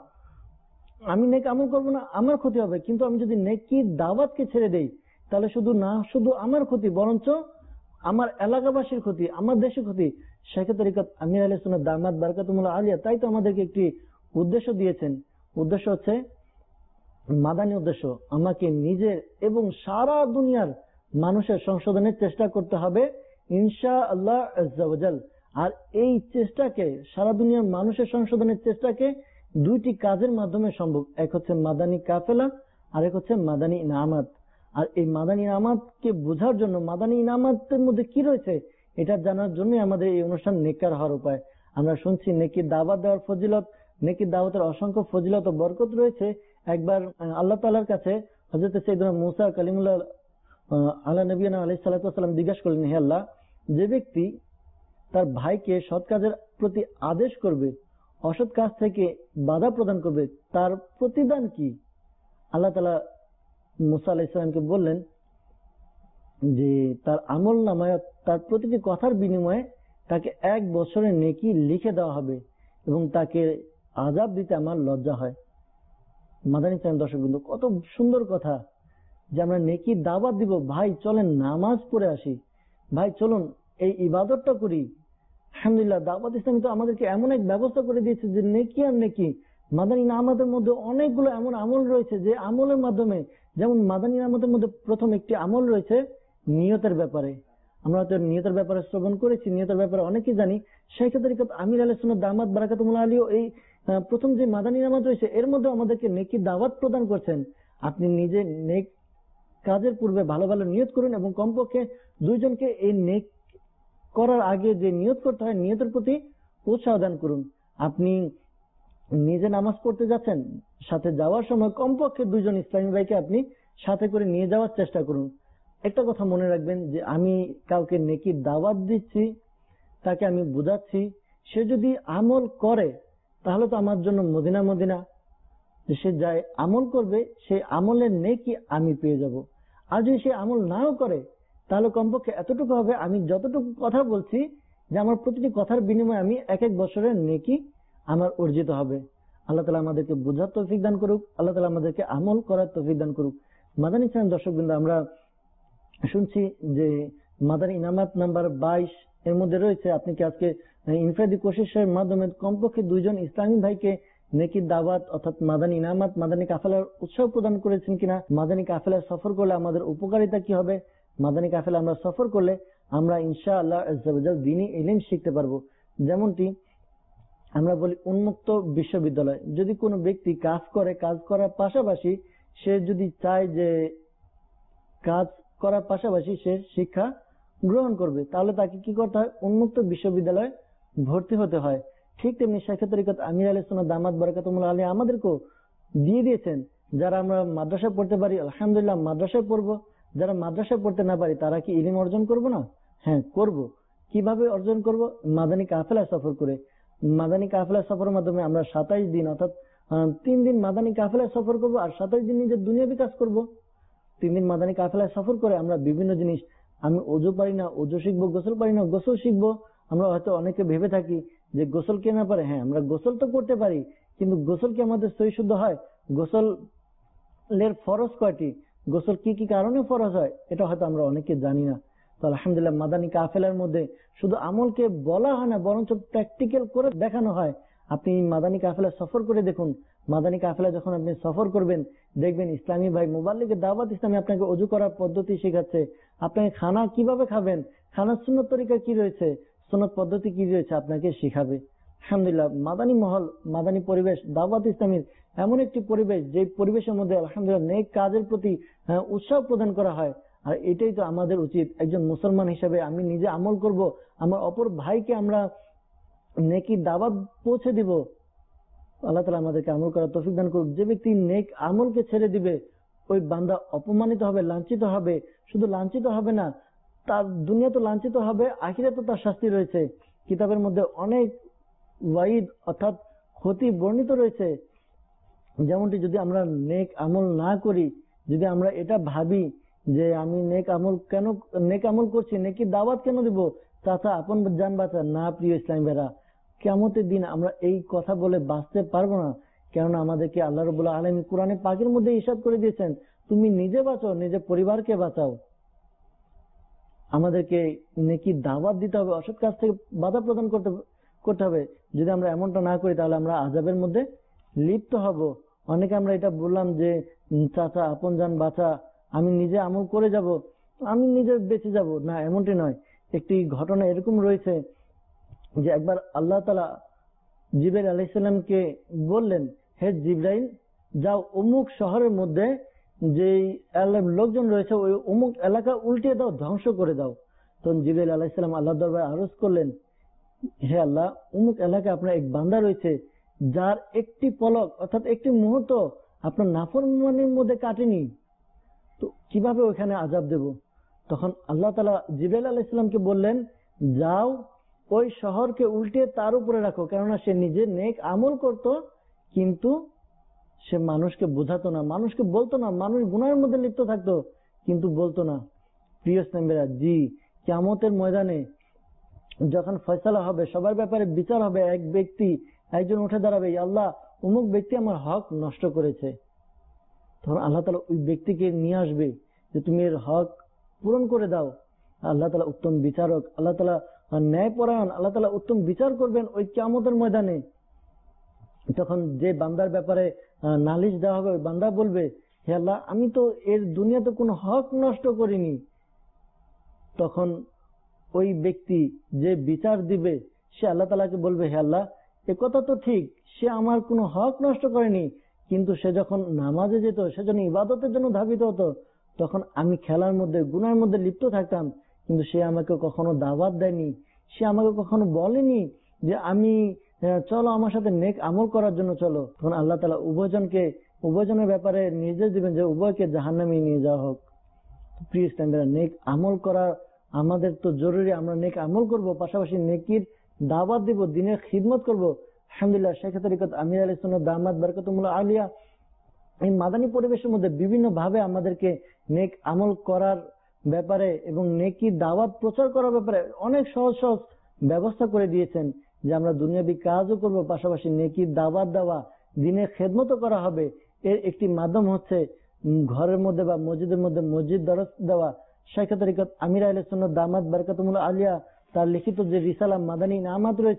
আমি নেক আমল করব না, আমার ক্ষতি হবে। কিন্তু আমি যদি নেকি দাওয়াতকে ছেড়ে দেই, তাহলে শুধু না শুধু আমার ক্ষতি, বরঞ্চ আমার এলাকাবাসীর ক্ষতি, আমার দেশের ক্ষতি। শেখ তরিকত আমির আহলে সুন্নাত দামাত বারাকাতুহুল্লাহ আলিয়া তাই তো আমাদেরকে একটি উদ্দেশ্য দিয়েছেন। উদ্দেশ্য হচ্ছে মাদানী উদ্দেশ্য, আমাকে নিজের এবং সারা দুনিয়ার মানুষের সংশোধনের চেষ্টা করতে হবে ইনশাআল্লাহ আজ্জা ওয়া জাল। আর এই চেষ্টাকে, সারা দুনিয়ার মানুষের সংশোধনের চেষ্টাকে দুইটি কাজের মাধ্যমে সম্ভব। এক হচ্ছে মাদানী কাফেলা, আর এক হচ্ছে মাদানী ইনামাত। আর এই মাদানী ইনামাতকে বোঝার জন্য, মাদানী ইনামাতের মধ্যে কি রয়েছে এটা জানার জন্যই আমাদের এই অনুষ্ঠান নেককার হওয়ার উপায়। আমরা শুনছি নেকির দাওয়াত দেওয়ার ফজিলত, নেকির দাওয়াতের অসংখ্য ফজিলত ও বরকত রয়েছে। একবার আল্লাহ তাআলার কাছে হযরত সাইয়েদনা মুসা কালিমুল্লাহ আলা নবিয়ানা আলাইহিস সালাতু ওয়াস সালাম জিজ্ঞাসা করলেন, হে আল্লাহ, যে ব্যক্তি তার ভাইকে সৎ কাজের প্রতি আদেশ করবে, অসৎ কাজ থেকে বাধা প্রদান করবে, তার প্রতিদান কি? আল্লাহ তাআলা মুসা আলাইহিস সালামকে বললেন যে তার আমল নামায় তার প্রতিটি কথার বিনিময়ে তাকে এক বছরের নেকি লিখে দেওয়া হবে এবং তাকে আযাব দিতে আমার লজ্জা হয়। মাদানী চ্যানেল দর্শকবৃন্দ, কত সুন্দর কথা যে আমরা নেকি দাওয়াত দিব। ভাই চলেন নামাজ পড়ে আসি, ভাই চলুন এই ইবাদতটা করি। আলহামদুলিল্লাহ, দাওয়াত ইসলামী তো আমাদেরকে এমন এক ব্যবস্থা করে দিয়েছে যে নেকি আর নেকি। মাদানী নামাতের মধ্যে অনেকগুলো এমন আমল রয়েছে যে আমলের মাধ্যমে, যেমন মাদানী নামাতের মধ্যে প্রথম একটি আমল রয়েছে নিয়তের ব্যাপারে। আমরা তো নিয়তের ব্যাপারে শ্রবণ করেছি, নিয়তের ব্যাপারে অনেকেই জানি। শেখ তরিকত আমির আহলে সুন্নাত দামাত বারাকাতুহুল্লাহ আলাইহি এই প্রথম যে মাদানী নামাত রয়েছে এর মধ্যে আমাদেরকে নেকি দাওয়াত প্রদান করছেন। আপনি নিজে নেক কাজের পূর্বে ভালো ভালো নিয়ত করুন এবং কমপক্ষে দুইজনকে এই নেক করার আগে যে নিয়ত করতে হয় নিয়তের প্রতি উৎসাহ দান করুন। আপনি নিজে নামাজ পড়তে যাচ্ছেন, সাথে যাওয়ার সময় কমপক্ষে দুইজন ইসলামী ভাইকে আপনি সাথে করে নিয়ে যাওয়ার চেষ্টা করুন। একটা কথা মনে রাখবেন যে আমি কাউকে নেকির দাওয়াত দিচ্ছি, তাকে আমি বুঝাচ্ছি, সে যদি আমল করে তাহলে তো আমার জন্য মদিনা মদিনা। যে সে যায় আমল করবে, সেই আমলের নেকি আমি পেয়ে যাব। আর যদি সে আমল নাও করে তাহলে কমপক্ষে এতটুকু হবে, আমি যতটুকু কথা বলছি যে আমার প্রতিটি কথার বিনিময়ে আমি এক এক বছরের নেকি আমার অর্জিত হবে। আল্লাহ তাআলা আমাদেরকে বোঝার তৌফিক দান করুক, আল্লাহ তাআলা আমাদেরকে আমল করার তৌফিক দান করুক। মাদানী চ্যানেল দর্শকবৃন্দ, আমরা শুনছি যে মাদানী ইনামাত নাম্বার বাইশ এর মধ্যে রয়েছে আপনি কি আজকে ইনফ্রাদি কোশিশের মাধ্যমে কমপক্ষে দুইজন ইসলামী ভাইকে নেকির দাওয়াত অর্থাৎ মাদানী ইনামাত, মাদানী কাফেলার উৎসাহ প্রদান করেছেন কিনা, মাদানী কাফেলা সফর করলে আমাদের উপকারিতা কি হবে, মাদানী কাফেলা আমরা সফর করলে আমরা ইনশাআল্লাহ আজ্জা ওয়া জাল দ্বীনী ইলম শিখতে পারবো। যেমনটি আমরা বলি উন্মুক্ত বিশ্ববিদ্যালয়, যদি কোনো ব্যক্তি কাজ করে, কাজ করার পাশাপাশি সে যদি চায় যে কাজ করার পাশাপাশি সে শিক্ষা গ্রহণ করবে, তাহলে তাকে কি করতে হয়, উন্মুক্ত বিশ্ববিদ্যালয়ে ভর্তি হতে হয়। ঠিক তেমনি শাইখ তরিকত আমির আহলে সুন্নাত দামাত বারাকাতুহুল্লাহ আলাইহি আমাদেরকেও দিয়ে দিয়েছেন, যারা আমরা মাদ্রাসায় পড়তে পারি আলহামদুলিল্লাহ মাদ্রাসায় পড়বো, যারা মাদ্রাসায় পড়তে না পারি তারা কি ইলম অর্জন করব না? হ্যাঁ করব। কিভাবে অর্জন করব? মাদানী কাফেলা সফর করে। মাদানী কাফেলা সফরের মাধ্যমে আমরা সাতাইশ দিন অর্থাৎ তিন দিন মাদানী কাফেলা সফর করব আর সাতাইশ দিন নিজের দুনিয়া বিকাশ করব। তিন দিন মাদানী কাফেলা সফর করে আমরা বিভিন্ন জিনিস, আমি ওযু পারি না ওযু শিখবো, গোসল পারি না গোসল শিখবো। আমরা হয়তো অনেকে ভেবে থাকি যে গোসল কে না পারে, হ্যাঁ আমরা গোসল তো করতে পারি, কিন্তু গোসল কি আমাদের সহি শুদ্ধ হয়? গোসলের ফরজ কয়টি, গোসল কি কি কারণে ফরজ হয়, এটা হয়তো আমরা অনেকে জানি না। তো আলহামদুলিল্লাহ মাদানী কাফেলার মধ্যে শুধু আমলকে বলা হয় না, বরঞ্চ প্র্যাকটিক্যাল করে দেখানো হয়। আপনি মাদানী কাফেলা সফর করে দেখুন, মাদানী কাফেলা যখন আপনি সফর করবেন দেখবেন ইসলামী ভাই মুবাল্লিগের দাওয়াত ইসলামী আপনাকে ওযু করার পদ্ধতি শেখাচ্ছে, আপনাকে খানা কিভাবে খাবেন, খানার সুন্নত তরিকা কি রয়েছে, সুন্নত পদ্ধতি কি রয়েছে আপনাকে শিখাবে। আলহামদুলিল্লাহ মাদানী মহল, মাদানী পরিবেশ দাওয়াত ইসলামীর এমন একটি পরিবেশ যে পরিবেশের মধ্যে আলহামদুলিল্লাহ নেক কাজের প্রতি উৎসাহ প্রদান করা হয়। আর এটাই তো আমাদের উচিত, একজন মুসলমান হিসেবে আমি নিজে আমল করব, আমার অপর ভাইকে আমরা নেকির দাওয়াত পৌঁছে দিব। আল্লাহ তাআলা আমাদেরকে আমল করার তৌফিক দান করুক। যে ব্যক্তি নেক আমলকে ছেড়ে দিবে ওই বান্দা অপমানিত হবে, লাঞ্ছিত হবে। শুধু লাঞ্ছিত হবে না, তার দুনিয়া তো লাঞ্ছিত হবে, আখিরাতে তার শাস্তি রয়েছে। কিতাবের মধ্যে অনেক ওয়াইদ অর্থাৎ ক্ষতি বর্ণিত রয়েছে। যেমনটি যদি আমরা নেক আমল না করি, যদি আমরা এটা ভাবি যে আমি নেক আমল কেন নেক আমল করছি, নেকি দাওয়াত কেন দিব, চাচা আপন জান বাঁচা না। প্রিয় ইসলাম ভাইরা, কিয়ামতের দিন আমরা এই কথা বলে বাঁচতে পারবো না, কেননা আমাদেরকে আল্লাহ রাব্বুল আলামিন কোরআনে পাকের মধ্যে ইরশাদ করে দিয়েছেন, তুমি নিজে বাঁচো, নিজের পরিবারকে বাঁচাও। আমাদেরকে নেকি দাওয়াত দিতে হবে, অসৎ কাজ থেকে বাধা প্রদান করতে করতে হবে। যদি আমরা এমনটা না করি তাহলে আমরা আযাবের মধ্যে লিপ্ত হব। অনেকে আমরা এটা বললাম যে চাচা আপন জান বাঁচা, আমি নিজে আমল করে যাব, আমি নিজে বেঁচে যাব না, এমনটি নয়। একটি ঘটনা এরকম রয়েছে যে একবার আল্লাহ তাআলা জিবরাইল আলাইহিস সালামকে বললেন, হে জিবরাইল যাও অমুক শহরের মধ্যে যে লোকজন রয়েছে ওই অমুক এলাকা উল্টে দাও, ধ্বংস করে দাও। তখন জিবরাইল আলাইহিস সালাম আল্লাহর দরবারে আরজ করলেন, হে আল্লাহ অমুক এলাকায় আপনার এক বান্দা রয়েছে যার একটি পলক অর্থাৎ একটি মুহূর্ত আপনার নাফরমানির মধ্যে কাটেনি, তো কিভাবে ওখানে আযাব দেব? তখন আল্লাহ তাআলা জিবরাইল আলাইহিস সালামকে বললেন, যাও ওই শহরকে উল্টে তার উপরে রাখো, কেননা সে নিজে নেক আমল করত কিন্তু সে মানুষকে বোঝাতো না, মানুষকে বলতো না, মানুষ গুনাহের মধ্যে লিপ্ত থাকতো কিন্তু বলতো না। প্রিয় ইসলামীরা, জি কিয়ামতের ময়দানে যখন ফয়সালা হবে, সবার ব্যাপারে বিচার হবে, এক ব্যক্তি একজন উঠে দাঁড়াবে, আল্লাহ অমুক ব্যক্তি আমার হক নষ্ট করেছে। তখন আল্লাহ তাআলা ওই ব্যক্তিকে নিয়ে আসবে যে তুমি এর হক পূরণ করে দাও। আল্লাহ তাআলা উত্তম বিচারক, আল্লাহ তাআলা ন্যায়পরায়ণ, আল্লাহ তাআলা উত্তম বিচার করবেন ওই কিয়ামতের ময়দানে। তখন যে বান্দার ব্যাপারে নালিশ দেওয়া হবে, ওই বান্দা বলবে, হে আল্লাহ আমি তো এর দুনিয়াতে কোনো হক নষ্ট করিনি। তখন ওই ব্যক্তি যে বিচার দিবে সে আল্লাহ তাআলাকে বলবে, হে আল্লাহ এ কথা তো ঠিক, সে আমার কোনো হক নষ্ট করেনি, কিন্তু সে যখন নামাজে যেত, সে যখন ইবাদতের জন্য ধাবিত হতো, তখন আমি খেলার মধ্যে গুনাহের মধ্যে লিপ্ত থাকতাম, কিন্তু সে আমাকে কখনো দাওয়াত দেয়নি, সে আমাকে কখনো বলেনি যে আমি চলো আমার সাথে নেক আমল করার জন্য চলো। তখন আল্লাহ তাআলা উভয়জনকে উভয়জনের ব্যাপারে নির্দেশ দিবেন যে উভয়কে জাহান্নামে নিয়ে যাওয়া হোক। প্রিয় ইসলামীরা, নেক আমল করা আমাদের তো জরুরি, আমরা নেক আমল করব, পাশাপাশি নেকির দাওয়াত দিব, দ্বীনের খিদমত করব। আলহামদুলিল্লাহ শাইখ তরিকত আমির আহলে সুন্নাত দামাত বারাকাতুহুল্লাহ আলিয়া এই মাদানী পরিবেশের মধ্যে বিভিন্ন ভাবে আমাদেরকে নেক আমল করার ব্যাপারে এবং নেকি দাওয়াত প্রচার করার ব্যাপারে অনেক সহজ সহজ ব্যবস্থা করে দিয়েছেন, যে আমরা দুনিয়াবি কাজও করব, পাশাপাশি নেকির দাওয়াত দেওয়া, দ্বীনের খেদমতও করা হবে। এর একটি মাধ্যম হচ্ছে ঘরের মধ্যে বা মসজিদের মধ্যে মসজিদ দরস দেওয়া। শাইখ তরিকত আমির আহলে সুন্নাত দামাত বারাকাতুহুল্লাহ আলিয়া তার লিখিত যে রিসালা মাদানী ইনামাত রয়েছে,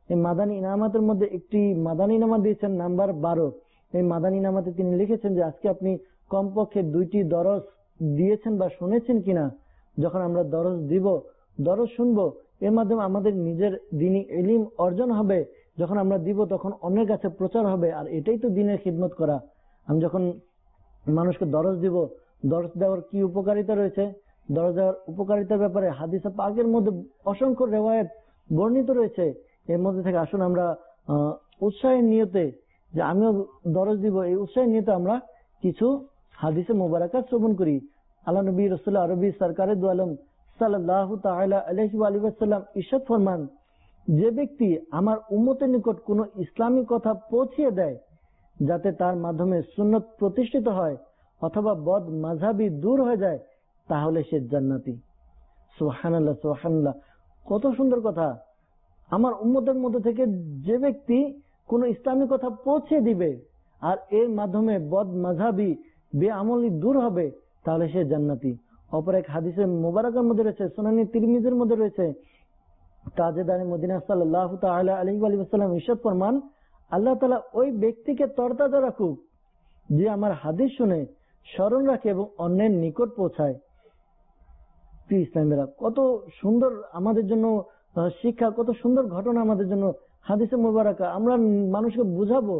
এই মাদানী ইনামাতের মধ্যে একটি মাদানী ইনামাত দিয়েছেন নাম্বার বারো। এই মাদানী ইনামাতে তিনি লিখেছেন যে আজকে আপনি কমপক্ষে দুইটি দরস দিয়েছেন বা শুনেছেন কিনা। যখন আমরা দরস দিব, দরস শুনবো, এর মাধ্যমে আমাদের নিজের দ্বীনি ইলম অর্জন হবে। যখন আমরা দিব তখন অন্যের কাছে প্রচার হবে, আর এটাই তো দ্বীনের খিদমত করা। আমি যখন মানুষকে দরস দিব, দরস দেওয়ার কি উপকারিতা রয়েছে, দরস দেওয়ার উপকারিতার ব্যাপারে হাদিসে পাকের মধ্যে অসংখ্য রিওয়ায়াত বর্ণিত রয়েছে। এর মধ্যে থেকে আসুন আমরা আহ উৎসাহের নিয়তে যে আমিও দরস দিব, এই উৎসাহের নিয়তে আমরা কিছু হাদিসে মোবারকা শ্রবণ করি। আল্লাহ নবী রাসূলুল্লাহ আরবি সরকারে দু আলম সাল্লাল্লাহু তাআলা আলাইহি ওয়া আলিহি ওয়াসাল্লাম ইরশাদ ফরমান, যে ব্যক্তি আমার উম্মতের নিকট কোনো ইসলামী কথা পৌঁছিয়ে দেয় যাতে তার মাধ্যমে সুন্নত প্রতিষ্ঠিত হয় অথবা বদ মাযহাবি দূর হয়ে যায়, তাহলে সে জান্নাতি। সুবহানাল্লাহ, সুবহানাল্লাহ, কত সুন্দর কথা। আমার উম্মতের মধ্যে থেকে যে ব্যক্তি কোনো ইসলামী কথা পৌঁছে দিবে আর এর মাধ্যমে বদ মাযহাবি বেআমলি দূর হবে, তাহলে সে জান্নাতি। অপর এক হাদিসে মুবারাকার মধ্যে রয়েছে, সুনানি তিরমিজির মধ্যে রয়েছে, তাজেদারে মদিনা সাল্লাল্লাহু তাআলা আলাইহি ওয়া সাল্লাম ইরশাদ ফরমান, আল্লাহ তাআলা ওই ব্যক্তিকে তরতাজা রাখুক যে আমার হাদিস শুনে স্মরণ রাখে এবং অন্যের নিকট পৌঁছায়। প্রিয় ইসলামীরা, কত সুন্দর আমাদের জন্য শিক্ষা, কত সুন্দর ঘটনা আমাদের জন্য হাদিসে মুবারাকা। আমরা মানুষকে বুঝাবো,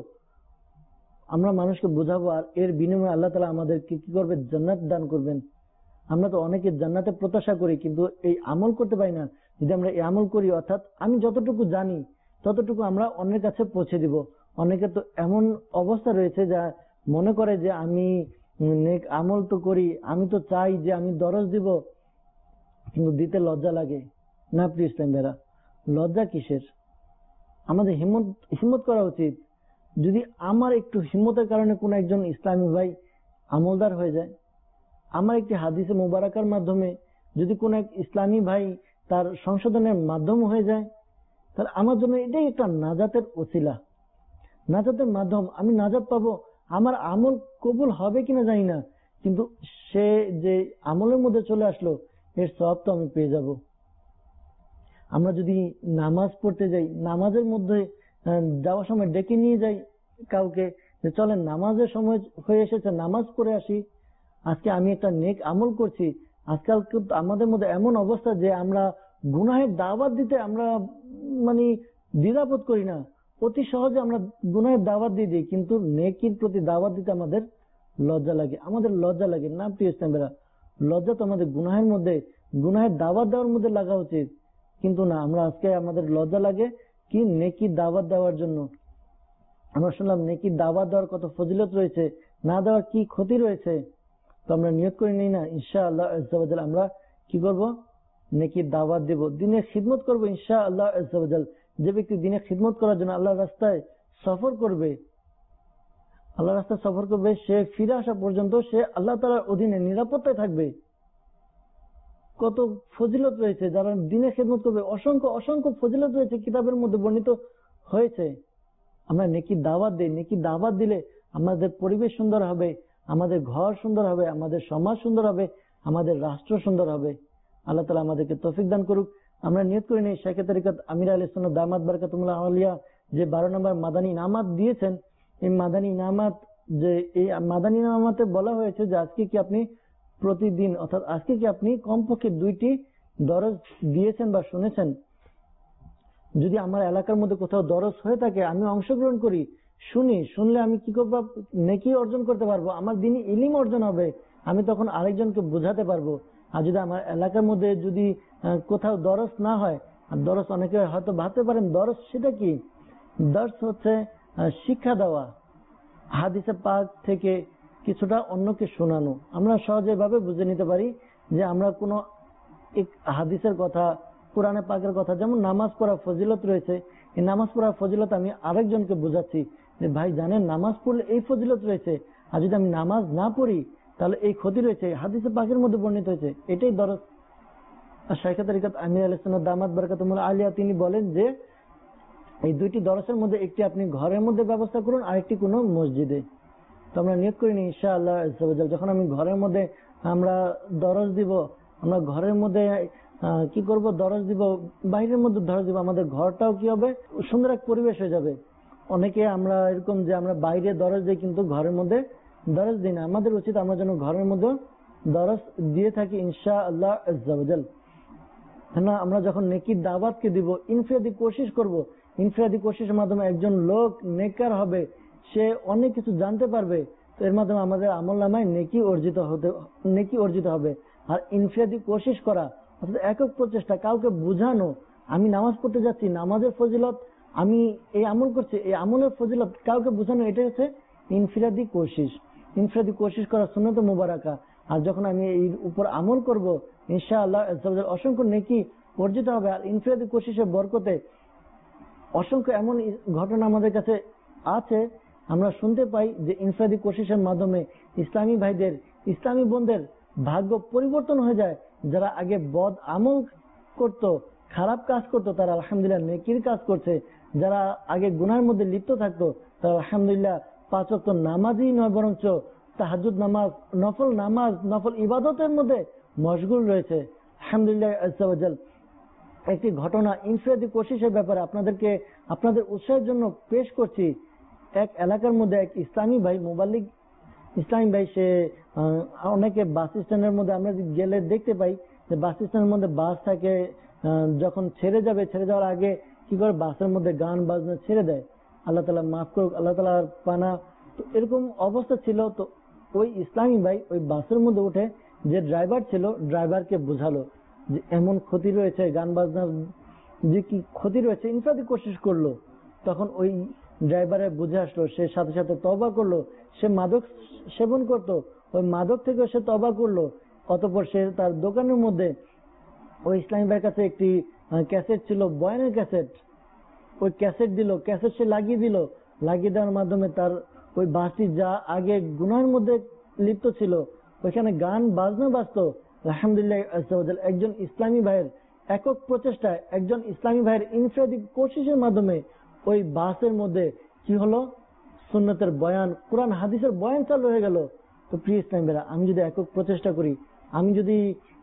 আমরা মানুষকে বুঝাবো, আর এর বিনিময়ে আল্লাহ তাআলা আমাদেরকে কি করবে? জান্নাত দান করবেন। আমরা তো অনেকে জান্নাতে প্রত্যাশা করি, কিন্তু এই আমল করতে পারি না। যদি আমরা এই আমল করি, অর্থাৎ আমি যতটুকু জানি ততটুকু আমরা অন্যের কাছে পৌঁছে দিব। অনেকে তো এমন অবস্থা রয়েছে যা মনে করে যে আমি নেক আমল তো করি, আমি তো চাই যে আমি দরজ দিব, কিন্তু দিতে লজ্জা লাগে। না প্রিয় ইসলাম ভাইরা, লজ্জা কিসের? আমাদের হিম্মত হিম্মত করা উচিত। যদি আমার একটু হিম্মতের কারণে কোন একজন ইসলামী ভাই আমলদার হয়ে যায়, আমার একটি হাদিসে মুবারাকার মাধ্যমে যদি কোন এক ইসলামী ভাই তার সংশোধনের মাধ্যম হয়ে যায়, তাহলে আমার জন্য এটাই একটা নাজাতের ওসিলা, নাজাতের মাধ্যম। আমি নাজাত পাবো। আমার আমল কবুল হবে কিনা জানি না, কিন্তু সে যে আমলের মধ্যে চলে আসলো, এর সওয়াব তো আমি পেয়ে যাব। আমরা যদি নামাজ পড়তে যাই, নামাজের মধ্যে যাওয়ার সময় ডেকে নিয়ে যাই কাউকে যে চলেন নামাজের সময় হয়ে এসেছে, নামাজ পড়ে আসি, আজকে আমি একটা নেক আমল করছি। আজকাল আমাদের মধ্যে এমন অবস্থা যে আমরা গুনাহের দাওয়াত দিতে আমরা মানে দ্বিধাবোধ করি না, অতি সহজে আমরা গুনাহের দাওয়াত দিয়ে দিই, কিন্তু নেকির প্রতি দাওয়াত দিতে আমাদের লজ্জা লাগে। আমাদের লজ্জা লাগে না প্রিয় ইসলামীরা? লজ্জা তো আমাদের গুনাহের মধ্যে, গুনাহের দাওয়াত দেওয়ার মধ্যে লাগা উচিত, কিন্তু না, আমরা আজকে আমাদের লজ্জা লাগে কি নেকি দাওয়াত দেওয়ার জন্য। আমরা শুনলাম নেকির দাওয়াত দেওয়ার কত ফজিলত রয়েছে, না দেওয়ার কি ক্ষতি রয়েছে। তো আমরা নিয়ত করে নিই না, ইনশাআল্লাহ আজ্জা ওয়া জাল আমরা কি করব? নেকির দাওয়াত দেব, দিনের খিদমত করবো ইনশাআল্লাহ আজ্জা ওয়া জাল। যে ব্যক্তি দিনের খিদমত করার জন্য আল্লাহর রাস্তায় সফর করবে, আল্লাহর রাস্তায় সফর করবে, সে ফিরে আসা পর্যন্ত সে আল্লাহ তাআলার অধীনে নিরাপত্তায় থাকবে। কত ফজিলত রয়েছে যারা দিনের খিদমত করবে, অসংখ্য অসংখ্য ফজিলত রয়েছে, কিতাবের মধ্যে বর্ণিত হয়েছে। আমরা নেকি দাওয়াত দেই, নেকি দাওয়াত দিলে আমাদের পরিবেশ সুন্দর হবে, আমাদের ঘর সুন্দর হবে, আমাদের সমাজ সুন্দর হবে, আমাদের রাষ্ট্র সুন্দর হবে। আল্লাহ তাআলা আমাদেরকে তৌফিক দান করুক। আমরা নিয়ত করে নিই, শাইখে তরিকত আমির আহলে সুন্নাত দামাত বারাকাতুহুল্লাহ আলিয়া যে বারো নম্বর মাদানী ইনামাত দিয়েছেন, এই মাদানী ইনামাত যে এই মাদানী ইনামাতে বলা হয়েছে যে আজকে কি আপনি প্রতিদিন, অর্থাৎ আজকে কি আপনি কমপক্ষে দুইটি দরজ দিয়েছেন বা শুনেছেন। যদি আমার এলাকার মধ্যে কোথাও দরজ হয়ে থাকে, আমি অংশগ্রহণ করি, শুনি, শুনলে আমি কি করবো? নেকি অর্জন করতে পারবো, আমার দ্বীনি ইলম অর্জন হবে, আমি তখন আরেকজনকে বোঝাতে পারবো। আর যদি আমার এলাকার মধ্যে যদি কোথাও দরজ না হয়, আর দরজ অনেকে হয়তো ভাবতে পারেন দরজ সেটা কি? দরজ হচ্ছে শিক্ষা দেওয়া, হাদিসে পাক থেকে কিছুটা অন্যকে শোনানো। আমরা সহজে ভাবে বুঝে নিতে পারি যে আমরা কোনো এক হাদিসের কথা, কোরআনে পাকের কথা, যেমন নামাজ পড়া ফজিলত রয়েছে, এই নামাজ পড়ার ফজিলত আমি আরেকজনকে বোঝাচ্ছি যে ভাই জানেন নামাজ পড়লে এই ফজিলত রয়েছে, আর যদি আমি নামাজ না পড়ি তাহলে এই ক্ষতি রয়েছে, হাদিসে পাকের মধ্যে বর্ণিত হয়েছে। এটাই দরজ। আর শাইখে তরিকত আমির আহলে সুন্নাত দামাত বারাকাতুহুল্লাহ আলিয়া তিনি বলেন যে এই দুইটি দরজের মধ্যে একটি আপনি ঘরের মধ্যে ব্যবস্থা করুন, আরেকটি কোনো মসজিদে। তো আমরা নিয়ত করি নি ইনশাআল্লাহ আজ্জা ওয়া জাল, যখন আমি ঘরের মধ্যে আমরা দরজ দিব, আমরা ঘরের মধ্যে কি করব, দরজ দিব, বাইরের মধ্যে দরজ দিব, আমাদের ঘরটাও কি হবে, সুন্দর এক পরিবেশ হয়ে যাবে। অনেকে আমরা এরকম যে আমরা বাইরে দরজ দিই কিন্তু ঘরের মধ্যে দরজ দিই না। আমাদের উচিত আমরা যেন ঘরের মধ্যে দরজ দিয়ে থাকি ইনশাআল্লাহ আজ্জা ওয়া জাল। না, আমরা যখন নেকির দাওয়াতকে দিব, ইনফিরাদি কোশিশ করব, ইনফিরাদি কোশিশের মাধ্যমে একজন লোক নেককার হবে, সে অনেক কিছু জানতে পারবে, তো এর মাধ্যমে আমাদের আমলনামায় নেকি অর্জিত হতে নেকি অর্জিত হবে। আর ইনফিরাদি কোশিশ করা অর্থাৎ একক প্রচেষ্টা, কাউকে বুঝানো, আমি নামাজ পড়তে যাচ্ছি, নামাজের ফজিলত, আমি এই আমল করছি, এই আমলের ফজিলত কাউকে বুঝানো, এটা হচ্ছে ইনফিরাদি কোশিশ। ইনফিরাদি কোশিশ করা সুন্নাত মুবারাকা। আর যখন আমি এর উপর আমল করব ইনশাআল্লাহ অসংখ্য নেকি অর্জিত হবে। আর ইনফিরাদি কোশিশের বরকতে অসংখ্য এমন ঘটনা আমাদের কাছে আছে, আমরা শুনতে পাই যে ইনফিরাদি কোশিশের মাধ্যমে ইসলামী ভাইদের, ইসলামী বোনদের ভাগ্য পরিবর্তন হয়ে যায়। যারা আগে বদ আমল করত, খারাপ কাজ করত, তারা আলহামদুলিল্লাহ নেকির কাজ করছে। যারা আগে গুনাহের মধ্যে লিপ্ত থাকতো, তারা আলহামদুলিল্লাহ পাঁচ ওয়াক্ত নামাজই নয় বরঞ্চ তাহাজ্জুদ নামাজ, নফল নামাজ, নফল ইবাদতের মধ্যে মশগুল রয়েছে আলহামদুলিল্লাহ আজ্জা ওয়া জাল। একটি ঘটনা ইনফিরাদি কোশিশের ব্যাপারে আপনাদেরকে আপনাদের উৎসাহের জন্য পেশ করছি। এক এলাকার মধ্যে এক ইসলামী ভাই, মুবাল্লিগ ইসলামী ভাই, সে অনেকে বাস স্ট্যান্ডের মধ্যে আমরা গেলে দেখতে পাই যে বাস স্ট্যান্ডের মধ্যে বাস থাকে, যখন ছেড়ে যাবে, ছেড়ে যাওয়ার আগে কি করে বাসের মধ্যে গান বাজনা ছেড়ে দেয়। আল্লাহ তাআলা মাফ করুক, আল্লাহ তাআলার পানা। তো এরকম অবস্থা ছিল। তো ওই ইসলামী ভাই ওই বাসের মধ্যে উঠে যে ড্রাইভার ছিল, ড্রাইভারকে বোঝালো যে এমন ক্ষতি রয়েছে, গান বাজনার যে কি ক্ষতি রয়েছে, ইনফিরাদি কোশিশ করলো। তখন ওই ড্রাইভারের বুঝে আসলো, সে সাথে সাথে তওবা করলো। সে মাদক সেবন করত, ওই মাদক থেকে সে তওবা করলো। অতঃপর সে তার দোকানের মধ্যে, ওই ইসলামী ভাইয়ের কাছে একটি ক্যাসেট ছিল, বয়ানের ক্যাসেট, ওই ক্যাসেট দিল, ক্যাসেট সে লাগিয়ে দিল। লাগিয়ে দেওয়ার মাধ্যমে তার ওই বাসটি যা আগে গুনাহের মধ্যে লিপ্ত ছিল, ওইখানে গান বাজনা বাজত। আলহামদুলিল্লাহ আজ্জা ওয়া জাল, একজন ইসলামী ভাইয়ের একক প্রচেষ্টায়, একজন ইসলামী ভাইয়ের ইনফিরাদি কোশিশের মাধ্যমে ওই বাসের মধ্যে কি হলো, সুন্নতের বয়ান, কোরআন হাদিসের বয়ান চালু হয়ে গেল। তো প্রিয় ইসলামী ভাইরা, আমি যদি একক প্রচেষ্টা করি, আমি যদি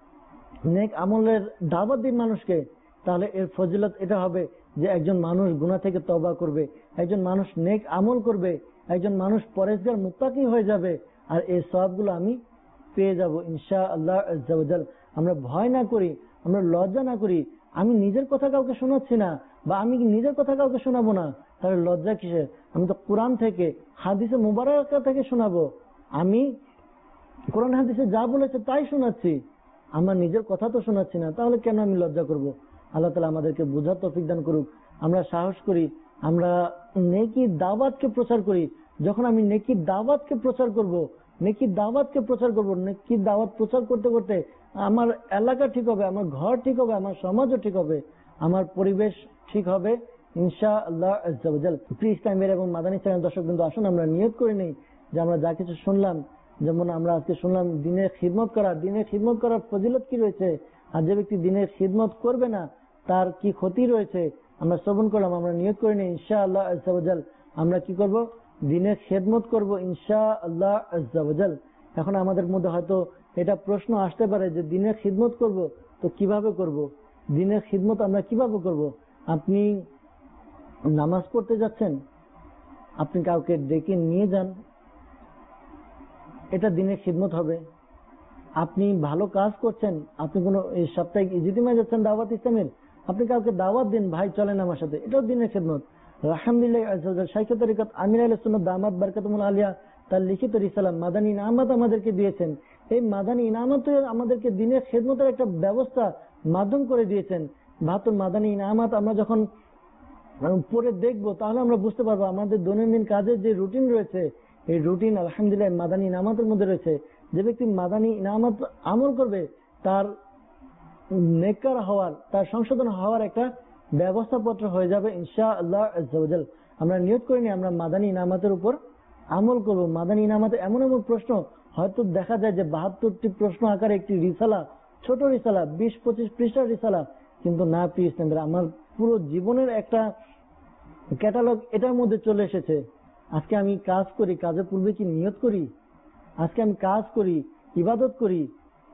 নেক আমলের দাওয়াত দিই মানুষকে, তাহলে এর ফজিলত এটা হবে যে একজন মানুষ গুনাহ থেকে তওবা করবে, একজন মানুষ নেক আমল করবে, একজন মানুষ পরেজগার মুত্তাকি হয়ে যাবে। আর এই সওয়াবগুলো আমি পেয়ে যাব ইনশাআল্লাহ আজ্জা ওয়া জাল। আমরা ভয় না করি, আমরা লজ্জা না করি। আমি নিজের কথা কাউকে শোনাচ্ছি না, বা আমি নিজের কথা কাউকে শোনাবো না, তাহলে লজ্জা কিসের? আমি তো কোরআন থেকে, হাদিসে মুবারাকা থেকে শোনাবো। আমি কোরআন হাদিসে যা বলেছে তাই শোনাচ্ছি, আমার নিজের কথা তো শোনাচ্ছি না, তাহলে কেন আমি লজ্জা করব? আল্লাহ তাআলা আমাদেরকে বুঝার তৌফিক দান করুক। আমরা সাহস করি, আমরা নেকির দাওয়াতকে প্রচার করি। যখন আমি নেকির দাওয়াতকে প্রচার করব, নেকির দাওয়াতকে প্রচার করব, নেকির দাওয়াত প্রচার করতে করতে আমার এলাকা ঠিক হবে, আমার ঘর ঠিক হবে, আমার সমাজও ঠিক হবে, আমার পরিবেশ ঠিক হবে ইনশাআল্লাহ আজ্জা ওয়া জাল। প্রিয় ইসলামের এবং মাদানী চ্যানেল দর্শক বিন্দু, আসুন আমরা নিয়ত করে নেই যে আমরা যা কিছু শুনলাম, যেমন আমরা আজকে শুনলাম দ্বীনের খিদমত করা, দ্বীনের খিদমত করার ফজিলত কি রয়েছে, আর যে ব্যক্তি দ্বীনের খিদমত করবে না তার কি ক্ষতি রয়েছে, আমরা শ্রবণ করলাম। আমরা নিয়ত করে নেই ইনশাআল্লাহ আজ্জা ওয়া জাল আমরা কি করব, দ্বীনের খিদমত করব ইনশাআল্লাহ আজ্জা ওয়া জাল। এখন আমাদের মধ্যে হয়তো এটা প্রশ্ন আসতে পারে যে দ্বীনের খিদমত করব তো কিভাবে করব, দ্বীনের খিদমত আমরা কিভাবে করব? আপনি নামাজ পড়তে যাচ্ছেন, আপনি কাউকে ডেকে নিয়ে যান, এটা দ্বীনের খিদমত হবে। আপনি ভালো কাজ করছেন, আপনি কোনো এই সাপ্তাহিক ইজতিমায় যাচ্ছেন দাওয়াত ইসলামের, আপনি কাউকে দাওয়াত দিন, ভাই চলেন আমার সাথে, এটাও দ্বীনের খিদমত। আলহামদুলিল্লাহ আজ্জা ওয়া জাল, শাইখে তরিকত আমির আহলে সুন্নাত দামাত বারকাতুহুল আলিয়া তার লিখিত রিসালা মাদানী ইনামাত আমাদেরকে দিয়েছেন। এই মাদানী ইনামাত আমাদেরকে দ্বীনের খিদমতের একটা ব্যবস্থা, মাধ্যম করে দিয়েছেন। বাহাত্তর মাদানী ইনামাত আমরা যখন পরে দেখবো, তাহলে আমরা বুঝতে পারবো আমাদের দৈনন্দিন কাজের যে রুটিন রয়েছে, এই রুটিন আলহামদুলিল্লাহ মাদানী ইনামাতের মধ্যে রয়েছে। যে ব্যক্তি মাদানী ইনামাত আমল করবে, তার নেককার হওয়ার, তার সংশোধন হওয়ার একটা ব্যবস্থাপত্র হয়ে যাবে ইনশাআল্লাহ আজ্জা ওয়া জাল। আমরা নিয়ত করি নি আমরা মাদানী ইনামাতের উপর আমল করব। মাদানী ইনামাতে এমন এমন প্রশ্ন হয়তো দেখা যায় যে বাহাত্তরটি প্রশ্ন আকারে একটি রিসালা, ছোট রিসালা, বিশ পঁচিশ পৃষ্ঠার রিসালা, কিন্তু না প্রিয় ইসলামীরা, আমার পুরো জীবনের একটা ক্যাটালগ এটার মধ্যে চলে এসেছে। আজকে আমি কাজ করি, কাজের পূর্বে কি নিয়ত করি? আজকে আমি কাজ করি, ইবাদত করি,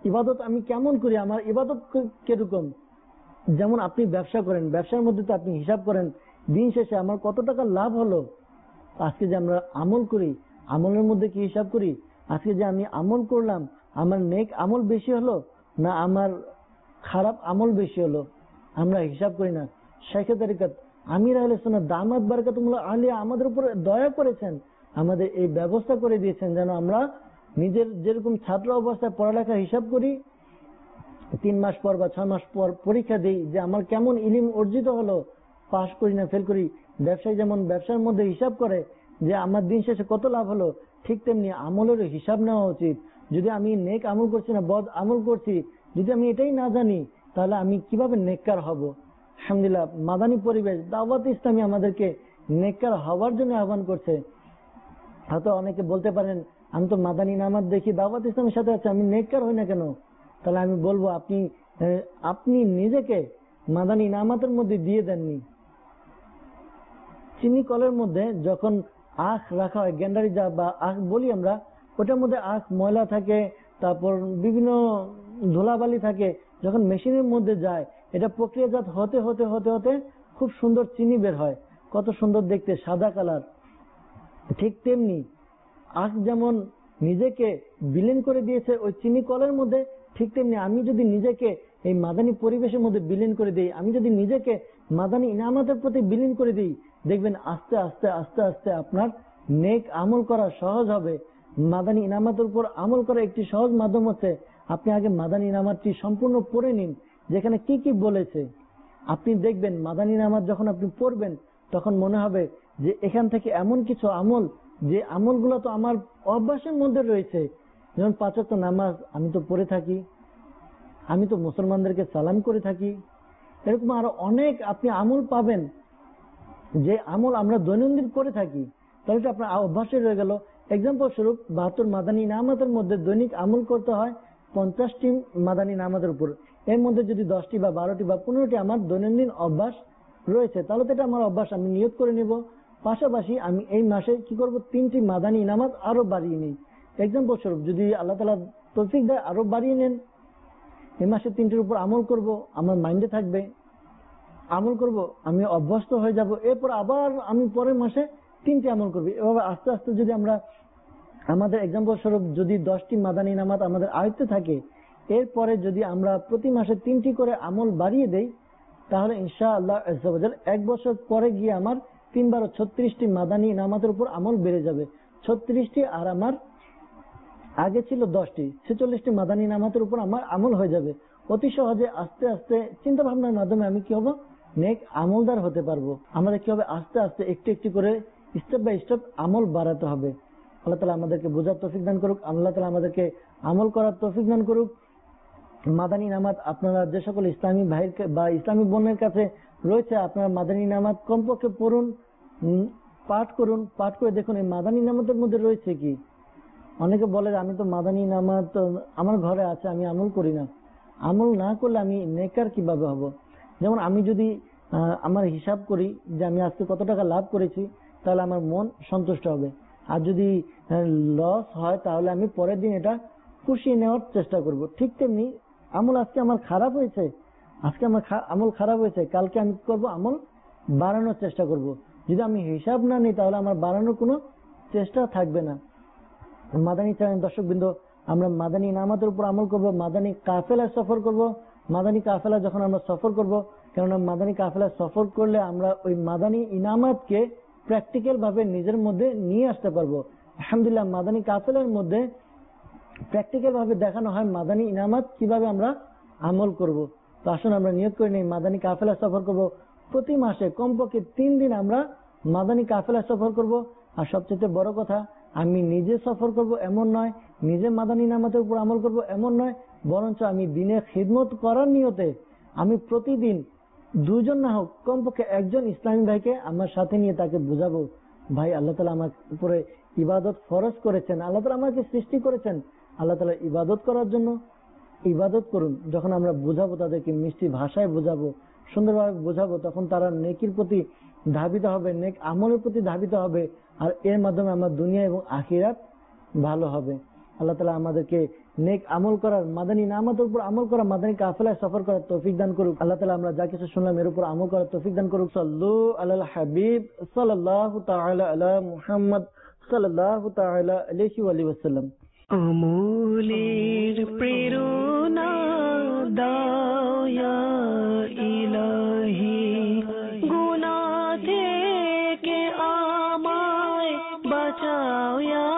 ইবাদত আমি কেমন করি, আমার ইবাদত কিরকম। যেমন আপনি ব্যবসা করেন, ব্যবসার মধ্যে তো আপনি হিসাব করেন দিন শেষে আমার কত টাকা লাভ হলো। আজকে যে আমরা আমল করি, আমলের মধ্যে কি হিসাব করি, আজকে যে আমি আমল করলাম আমার নেক আমল বেশি হলো না আমার খারাপ আমল বেশি হলো, আমরা হিসাব করি না। শেখ তরিকত আমির আহলে সুন্নাত দামাত বারাকাতুহুল্লাহ আলিয়া আমাদের উপর দয়া করেছেন, আমাদের এই ব্যবস্থা করে দিয়েছেন যেন আমরা নিজের যেরকম ছাত্র অবস্থায় পড়ালেখা হিসাব করি, তিন মাস পর বা ছয় মাস পর পরীক্ষা দিই যে আমার কেমন ইলম অর্জিত হলো, পাস করি না ফেল করি। ব্যবসায়ী যেমন ব্যবসার মধ্যে হিসাব করে যে আমার দিন শেষে কত লাভ হলো, ঠিক তেমনি আমলের হিসাব নেওয়া উচিত। যদি আমি নেক আমল করছি না বদ আমল করছি, যদি আমি এটাই না জানি তাহলে আমি কিভাবে নেককার হব। আলহামদুলিল্লাহ মাদানী পরিবেশ দাওয়াত ইসলামী আমাদেরকে নেককার হওয়ার জন্য আহ্বান করছে। হয়তো অনেকে বলতে পারেন আমি তো মাদানী নামাজ দেখি, দাওয়াত ইসলামের সাথে আছে, আমি নেককার হই না কেন। তাহলে আমি বলবো আপনি আপনি নিজেকে মাদানী নামাতের মধ্যে দিয়ে দেননি। চিনি কলের মধ্যে যখন আখ রাখা হয়, গ্যান্ডারি যা বা আখ বলি আমরা, ওটার মধ্যে আখ ময়লা থাকে, তারপর বিভিন্ন ধুলাবালি থাকে। যখন মেশিনের মধ্যে যায় এটা প্রক্রিয়াজাত হতে হতে হতে হতে খুব সুন্দর চিনি বের হয়, কত সুন্দর দেখতে, সাদা কালার। ঠিক তেমনি আখ যেমন নিজেকে বিলীন করে দিয়েছে ওই চিনি কলের মধ্যে, ঠিক তেমনি আমি যদি নিজেকে এই মাদানী পরিবেশের মধ্যে বিলীন করে দিই, আমি যদি নিজেকে মাদানী ইনামাতের প্রতি বিলীন করে দিই, দেখবেন আস্তে আস্তে আস্তে আস্তে আপনার নেক আমল করা সহজ হবে। মাদানী ইনামাতের উপর আমল করা একটি সহজ মাধ্যম হচ্ছে আপনি আগে মাদানী ইনামাতটি সম্পূর্ণ পড়ে নিন, যেখানে কি কি বলেছে। আপনি দেখবেন মাদানী ইনামাত যখন আপনি পড়বেন তখন মনে হবে যে এখান থেকে এমন কিছু আমল, যে আমলগুলো তো আমার অভ্যাসের মধ্যে রয়েছে, যেমন পাঁচ ওয়াক্ত নামাজ আমি তো পড়ে থাকি, আমি তো মুসলমানদেরকে সালাম করে থাকি, এরকম আরো অনেক আপনি আমল পাবেন যে আমল আমরা দৈনন্দিন করে থাকি, তাহলে এটা আপনার অভ্যাসে রয়ে গেল। এক্সাম্পল স্বরূপ বাহাত্তর মাদানী নামাজের মধ্যে দৈনিক আমল করতে হয় পঞ্চাশটি মাদানী নামাজের উপর, এর মধ্যে যদি দশটি বা বারোটি বা পনেরোটি আমার দৈনন্দিন অভ্যাস রয়েছে, তাহলে তো এটা আমার অভ্যাস, আমি নিয়ত করে নেব। পাশাপাশি আমি এই মাসে কি করব, তিনটি মাদানী নামাজ আরো বাড়িয়ে নিই। এক্সাম্পল স্বরূপ যদি আল্লাহ তাআলা তৌফিক দেয় আরো বাড়িয়ে নেন, এই মাসে তিনটির উপর আমল করব, আমার মাইন্ডে থাকবে, আমল করব, আমি অভ্যস্ত হয়ে যাব, এরপর আবার আমি পরের মাসে তিনটি আমল করবো। এভাবে আস্তে আস্তে যদি আমরা আমাদের এক্সাম্পল স্বরূপ যদি দশটি মাদানী নামাজ আমাদের আয়ত্তে থাকে, এরপরে যদি আমরা প্রতি মাসে তিনটি করে আমল বাড়িয়ে দেই, তাহলে ইনশাআল্লাহ আজ্জা ওয়া জাল এক বছর পরে গিয়ে আমার তিন বারো ছত্রিশটি মাদানী নামাজের উপর আমল বেড়ে যাবে, ছত্রিশটি, আর আমার আগে ছিল দশটি, ছেচল্লিশটি মাদানী নামাজের উপর আমার আমল হয়ে যাবে। অতি সহজে আস্তে আস্তে চিন্তা ভাবনার মাধ্যমে আমি কি হবো, নেক আমলদার হতে পারবো। আমাদের কি হবে, আস্তে আস্তে একটু একটু করে স্টেপ বাই স্টেপ আমল বাড়াতে হবে। আল্লাহ তাআলা আমাদেরকে বোঝার তৌফিক দান করুক, আল্লাহ তাআলা আমাদেরকে আমল করার তৌফিক দান করুক। মাদানী নামাজ আপনারা যে সকল ইসলামী ভাইয়ের বা ইসলামী বোনের কাছে রয়েছে, আপনারা মাদানী নামাজ কমপক্ষে পড়ুন, পাঠ করুন, পাঠ করে দেখুন এই মাদানী নামাজের মধ্যে রয়েছে কি। অনেকে বলে আমি তো মাদানী নামাজ আমার ঘরে আছে, আমি আমল করি না। আমল না করলে আমি নেকার কিভাবে হব? যেমন আমি যদি আমার হিসাব করি যে আমি আজকে কত টাকা লাভ করেছি, তাহলে আমার মন সন্তুষ্ট হবে। আর যদি লস হয় তাহলে আমি পরের দিন এটা পুষিয়ে নেওয়ার চেষ্টা করব। ঠিক তেমনি আমল আজকে আমার খারাপ হয়েছে, আজকে আমার আমল খারাপ হয়েছে, কালকে আমি করব আমল বাড়ানোর চেষ্টা করব। যদি আমি হিসাব না নিই তাহলে আমার বাড়ানোর কোনো চেষ্টা থাকবে না। মাদানী চ্যানেল দর্শক বৃন্দ, আমরা মাদানী নামাজের উপর আমল করব, মাদানী কাফেলা সফর করব। মাদানী কাফেলা যখন আমরা সফর করব, কেননা মাদানী কাফেলা সফর করলে আমরা ওই মাদানী ইনামাতকে প্র্যাকটিক্যাল ভাবে নিজের মধ্যে নিয়ে আসতে পারবো। আলহামদুলিল্লাহ মাদানী কাফেলার মধ্যে প্র্যাকটিক্যাল ভাবে দেখানো হয় মাদানী ইনামাত কিভাবে আমরা আমল করব। তো আসুন আমরা নিয়ত করে নিই মাদানী কাফেলা সফর করব। প্রতি মাসে কমপক্ষে তিন দিন আমরা মাদানী কাফেলা সফর করব। আর সবচেয়ে বড় কথা, আমি নিজে সফর করব এমন নয়, নিজে মাদানী নামাতের উপর আমল করব এমন নয়, বরঞ্চ আমি দিনের খিদমত করার নিয়তে আমি প্রতিদিন দুজন না হোক কমপক্ষে একজন ইসলামী ভাইকে আমার সাথে নিয়ে তাকে বুঝাবো, ভাই আল্লাহ তাআলা আমার উপরে ইবাদত ফরজ করেছেন, আল্লাহ তাআলা আমাকে সৃষ্টি করেছেন, আল্লাহ তাআলা ইবাদত করার জন্য, ইবাদত করুন। যখন আমরা বুঝাবো, তাদেরকে মিষ্টি ভাষায় বুঝাবো, সুন্দরভাবে বুঝাবো, তখন তারা নেকির প্রতি ধাবিত হবে, নেক আমলের প্রতি ধাবিত হবে, আর এর মাধ্যমে আমার দুনিয়া এবং আখিরাত ভালো হবে। আল্লাহ তাআলা আমাদেরকে নেক আমল করার, মাদানী নামাতের উপর আমল করা, মাদানী কাফেলায় সফর করার তৌফিক দান করুক আল্লাহ তাআলা। আমরা যা কিছু শুনলাম এর উপর আমল করার তৌফিক দান করুক। সাল্লু আলাল হাবিব সাল্লাল্লাহু তাআলা আলা মুহাম্মদ সাল্লাল্লাহু তাআলা আলাইহি ওয়া আলিহি ওয়াসাল্লাম। আমলের প্রেরণা দাও ইয়া ইলাহি, গুনাহ থেকে আমায় বাঁচাও ইয়া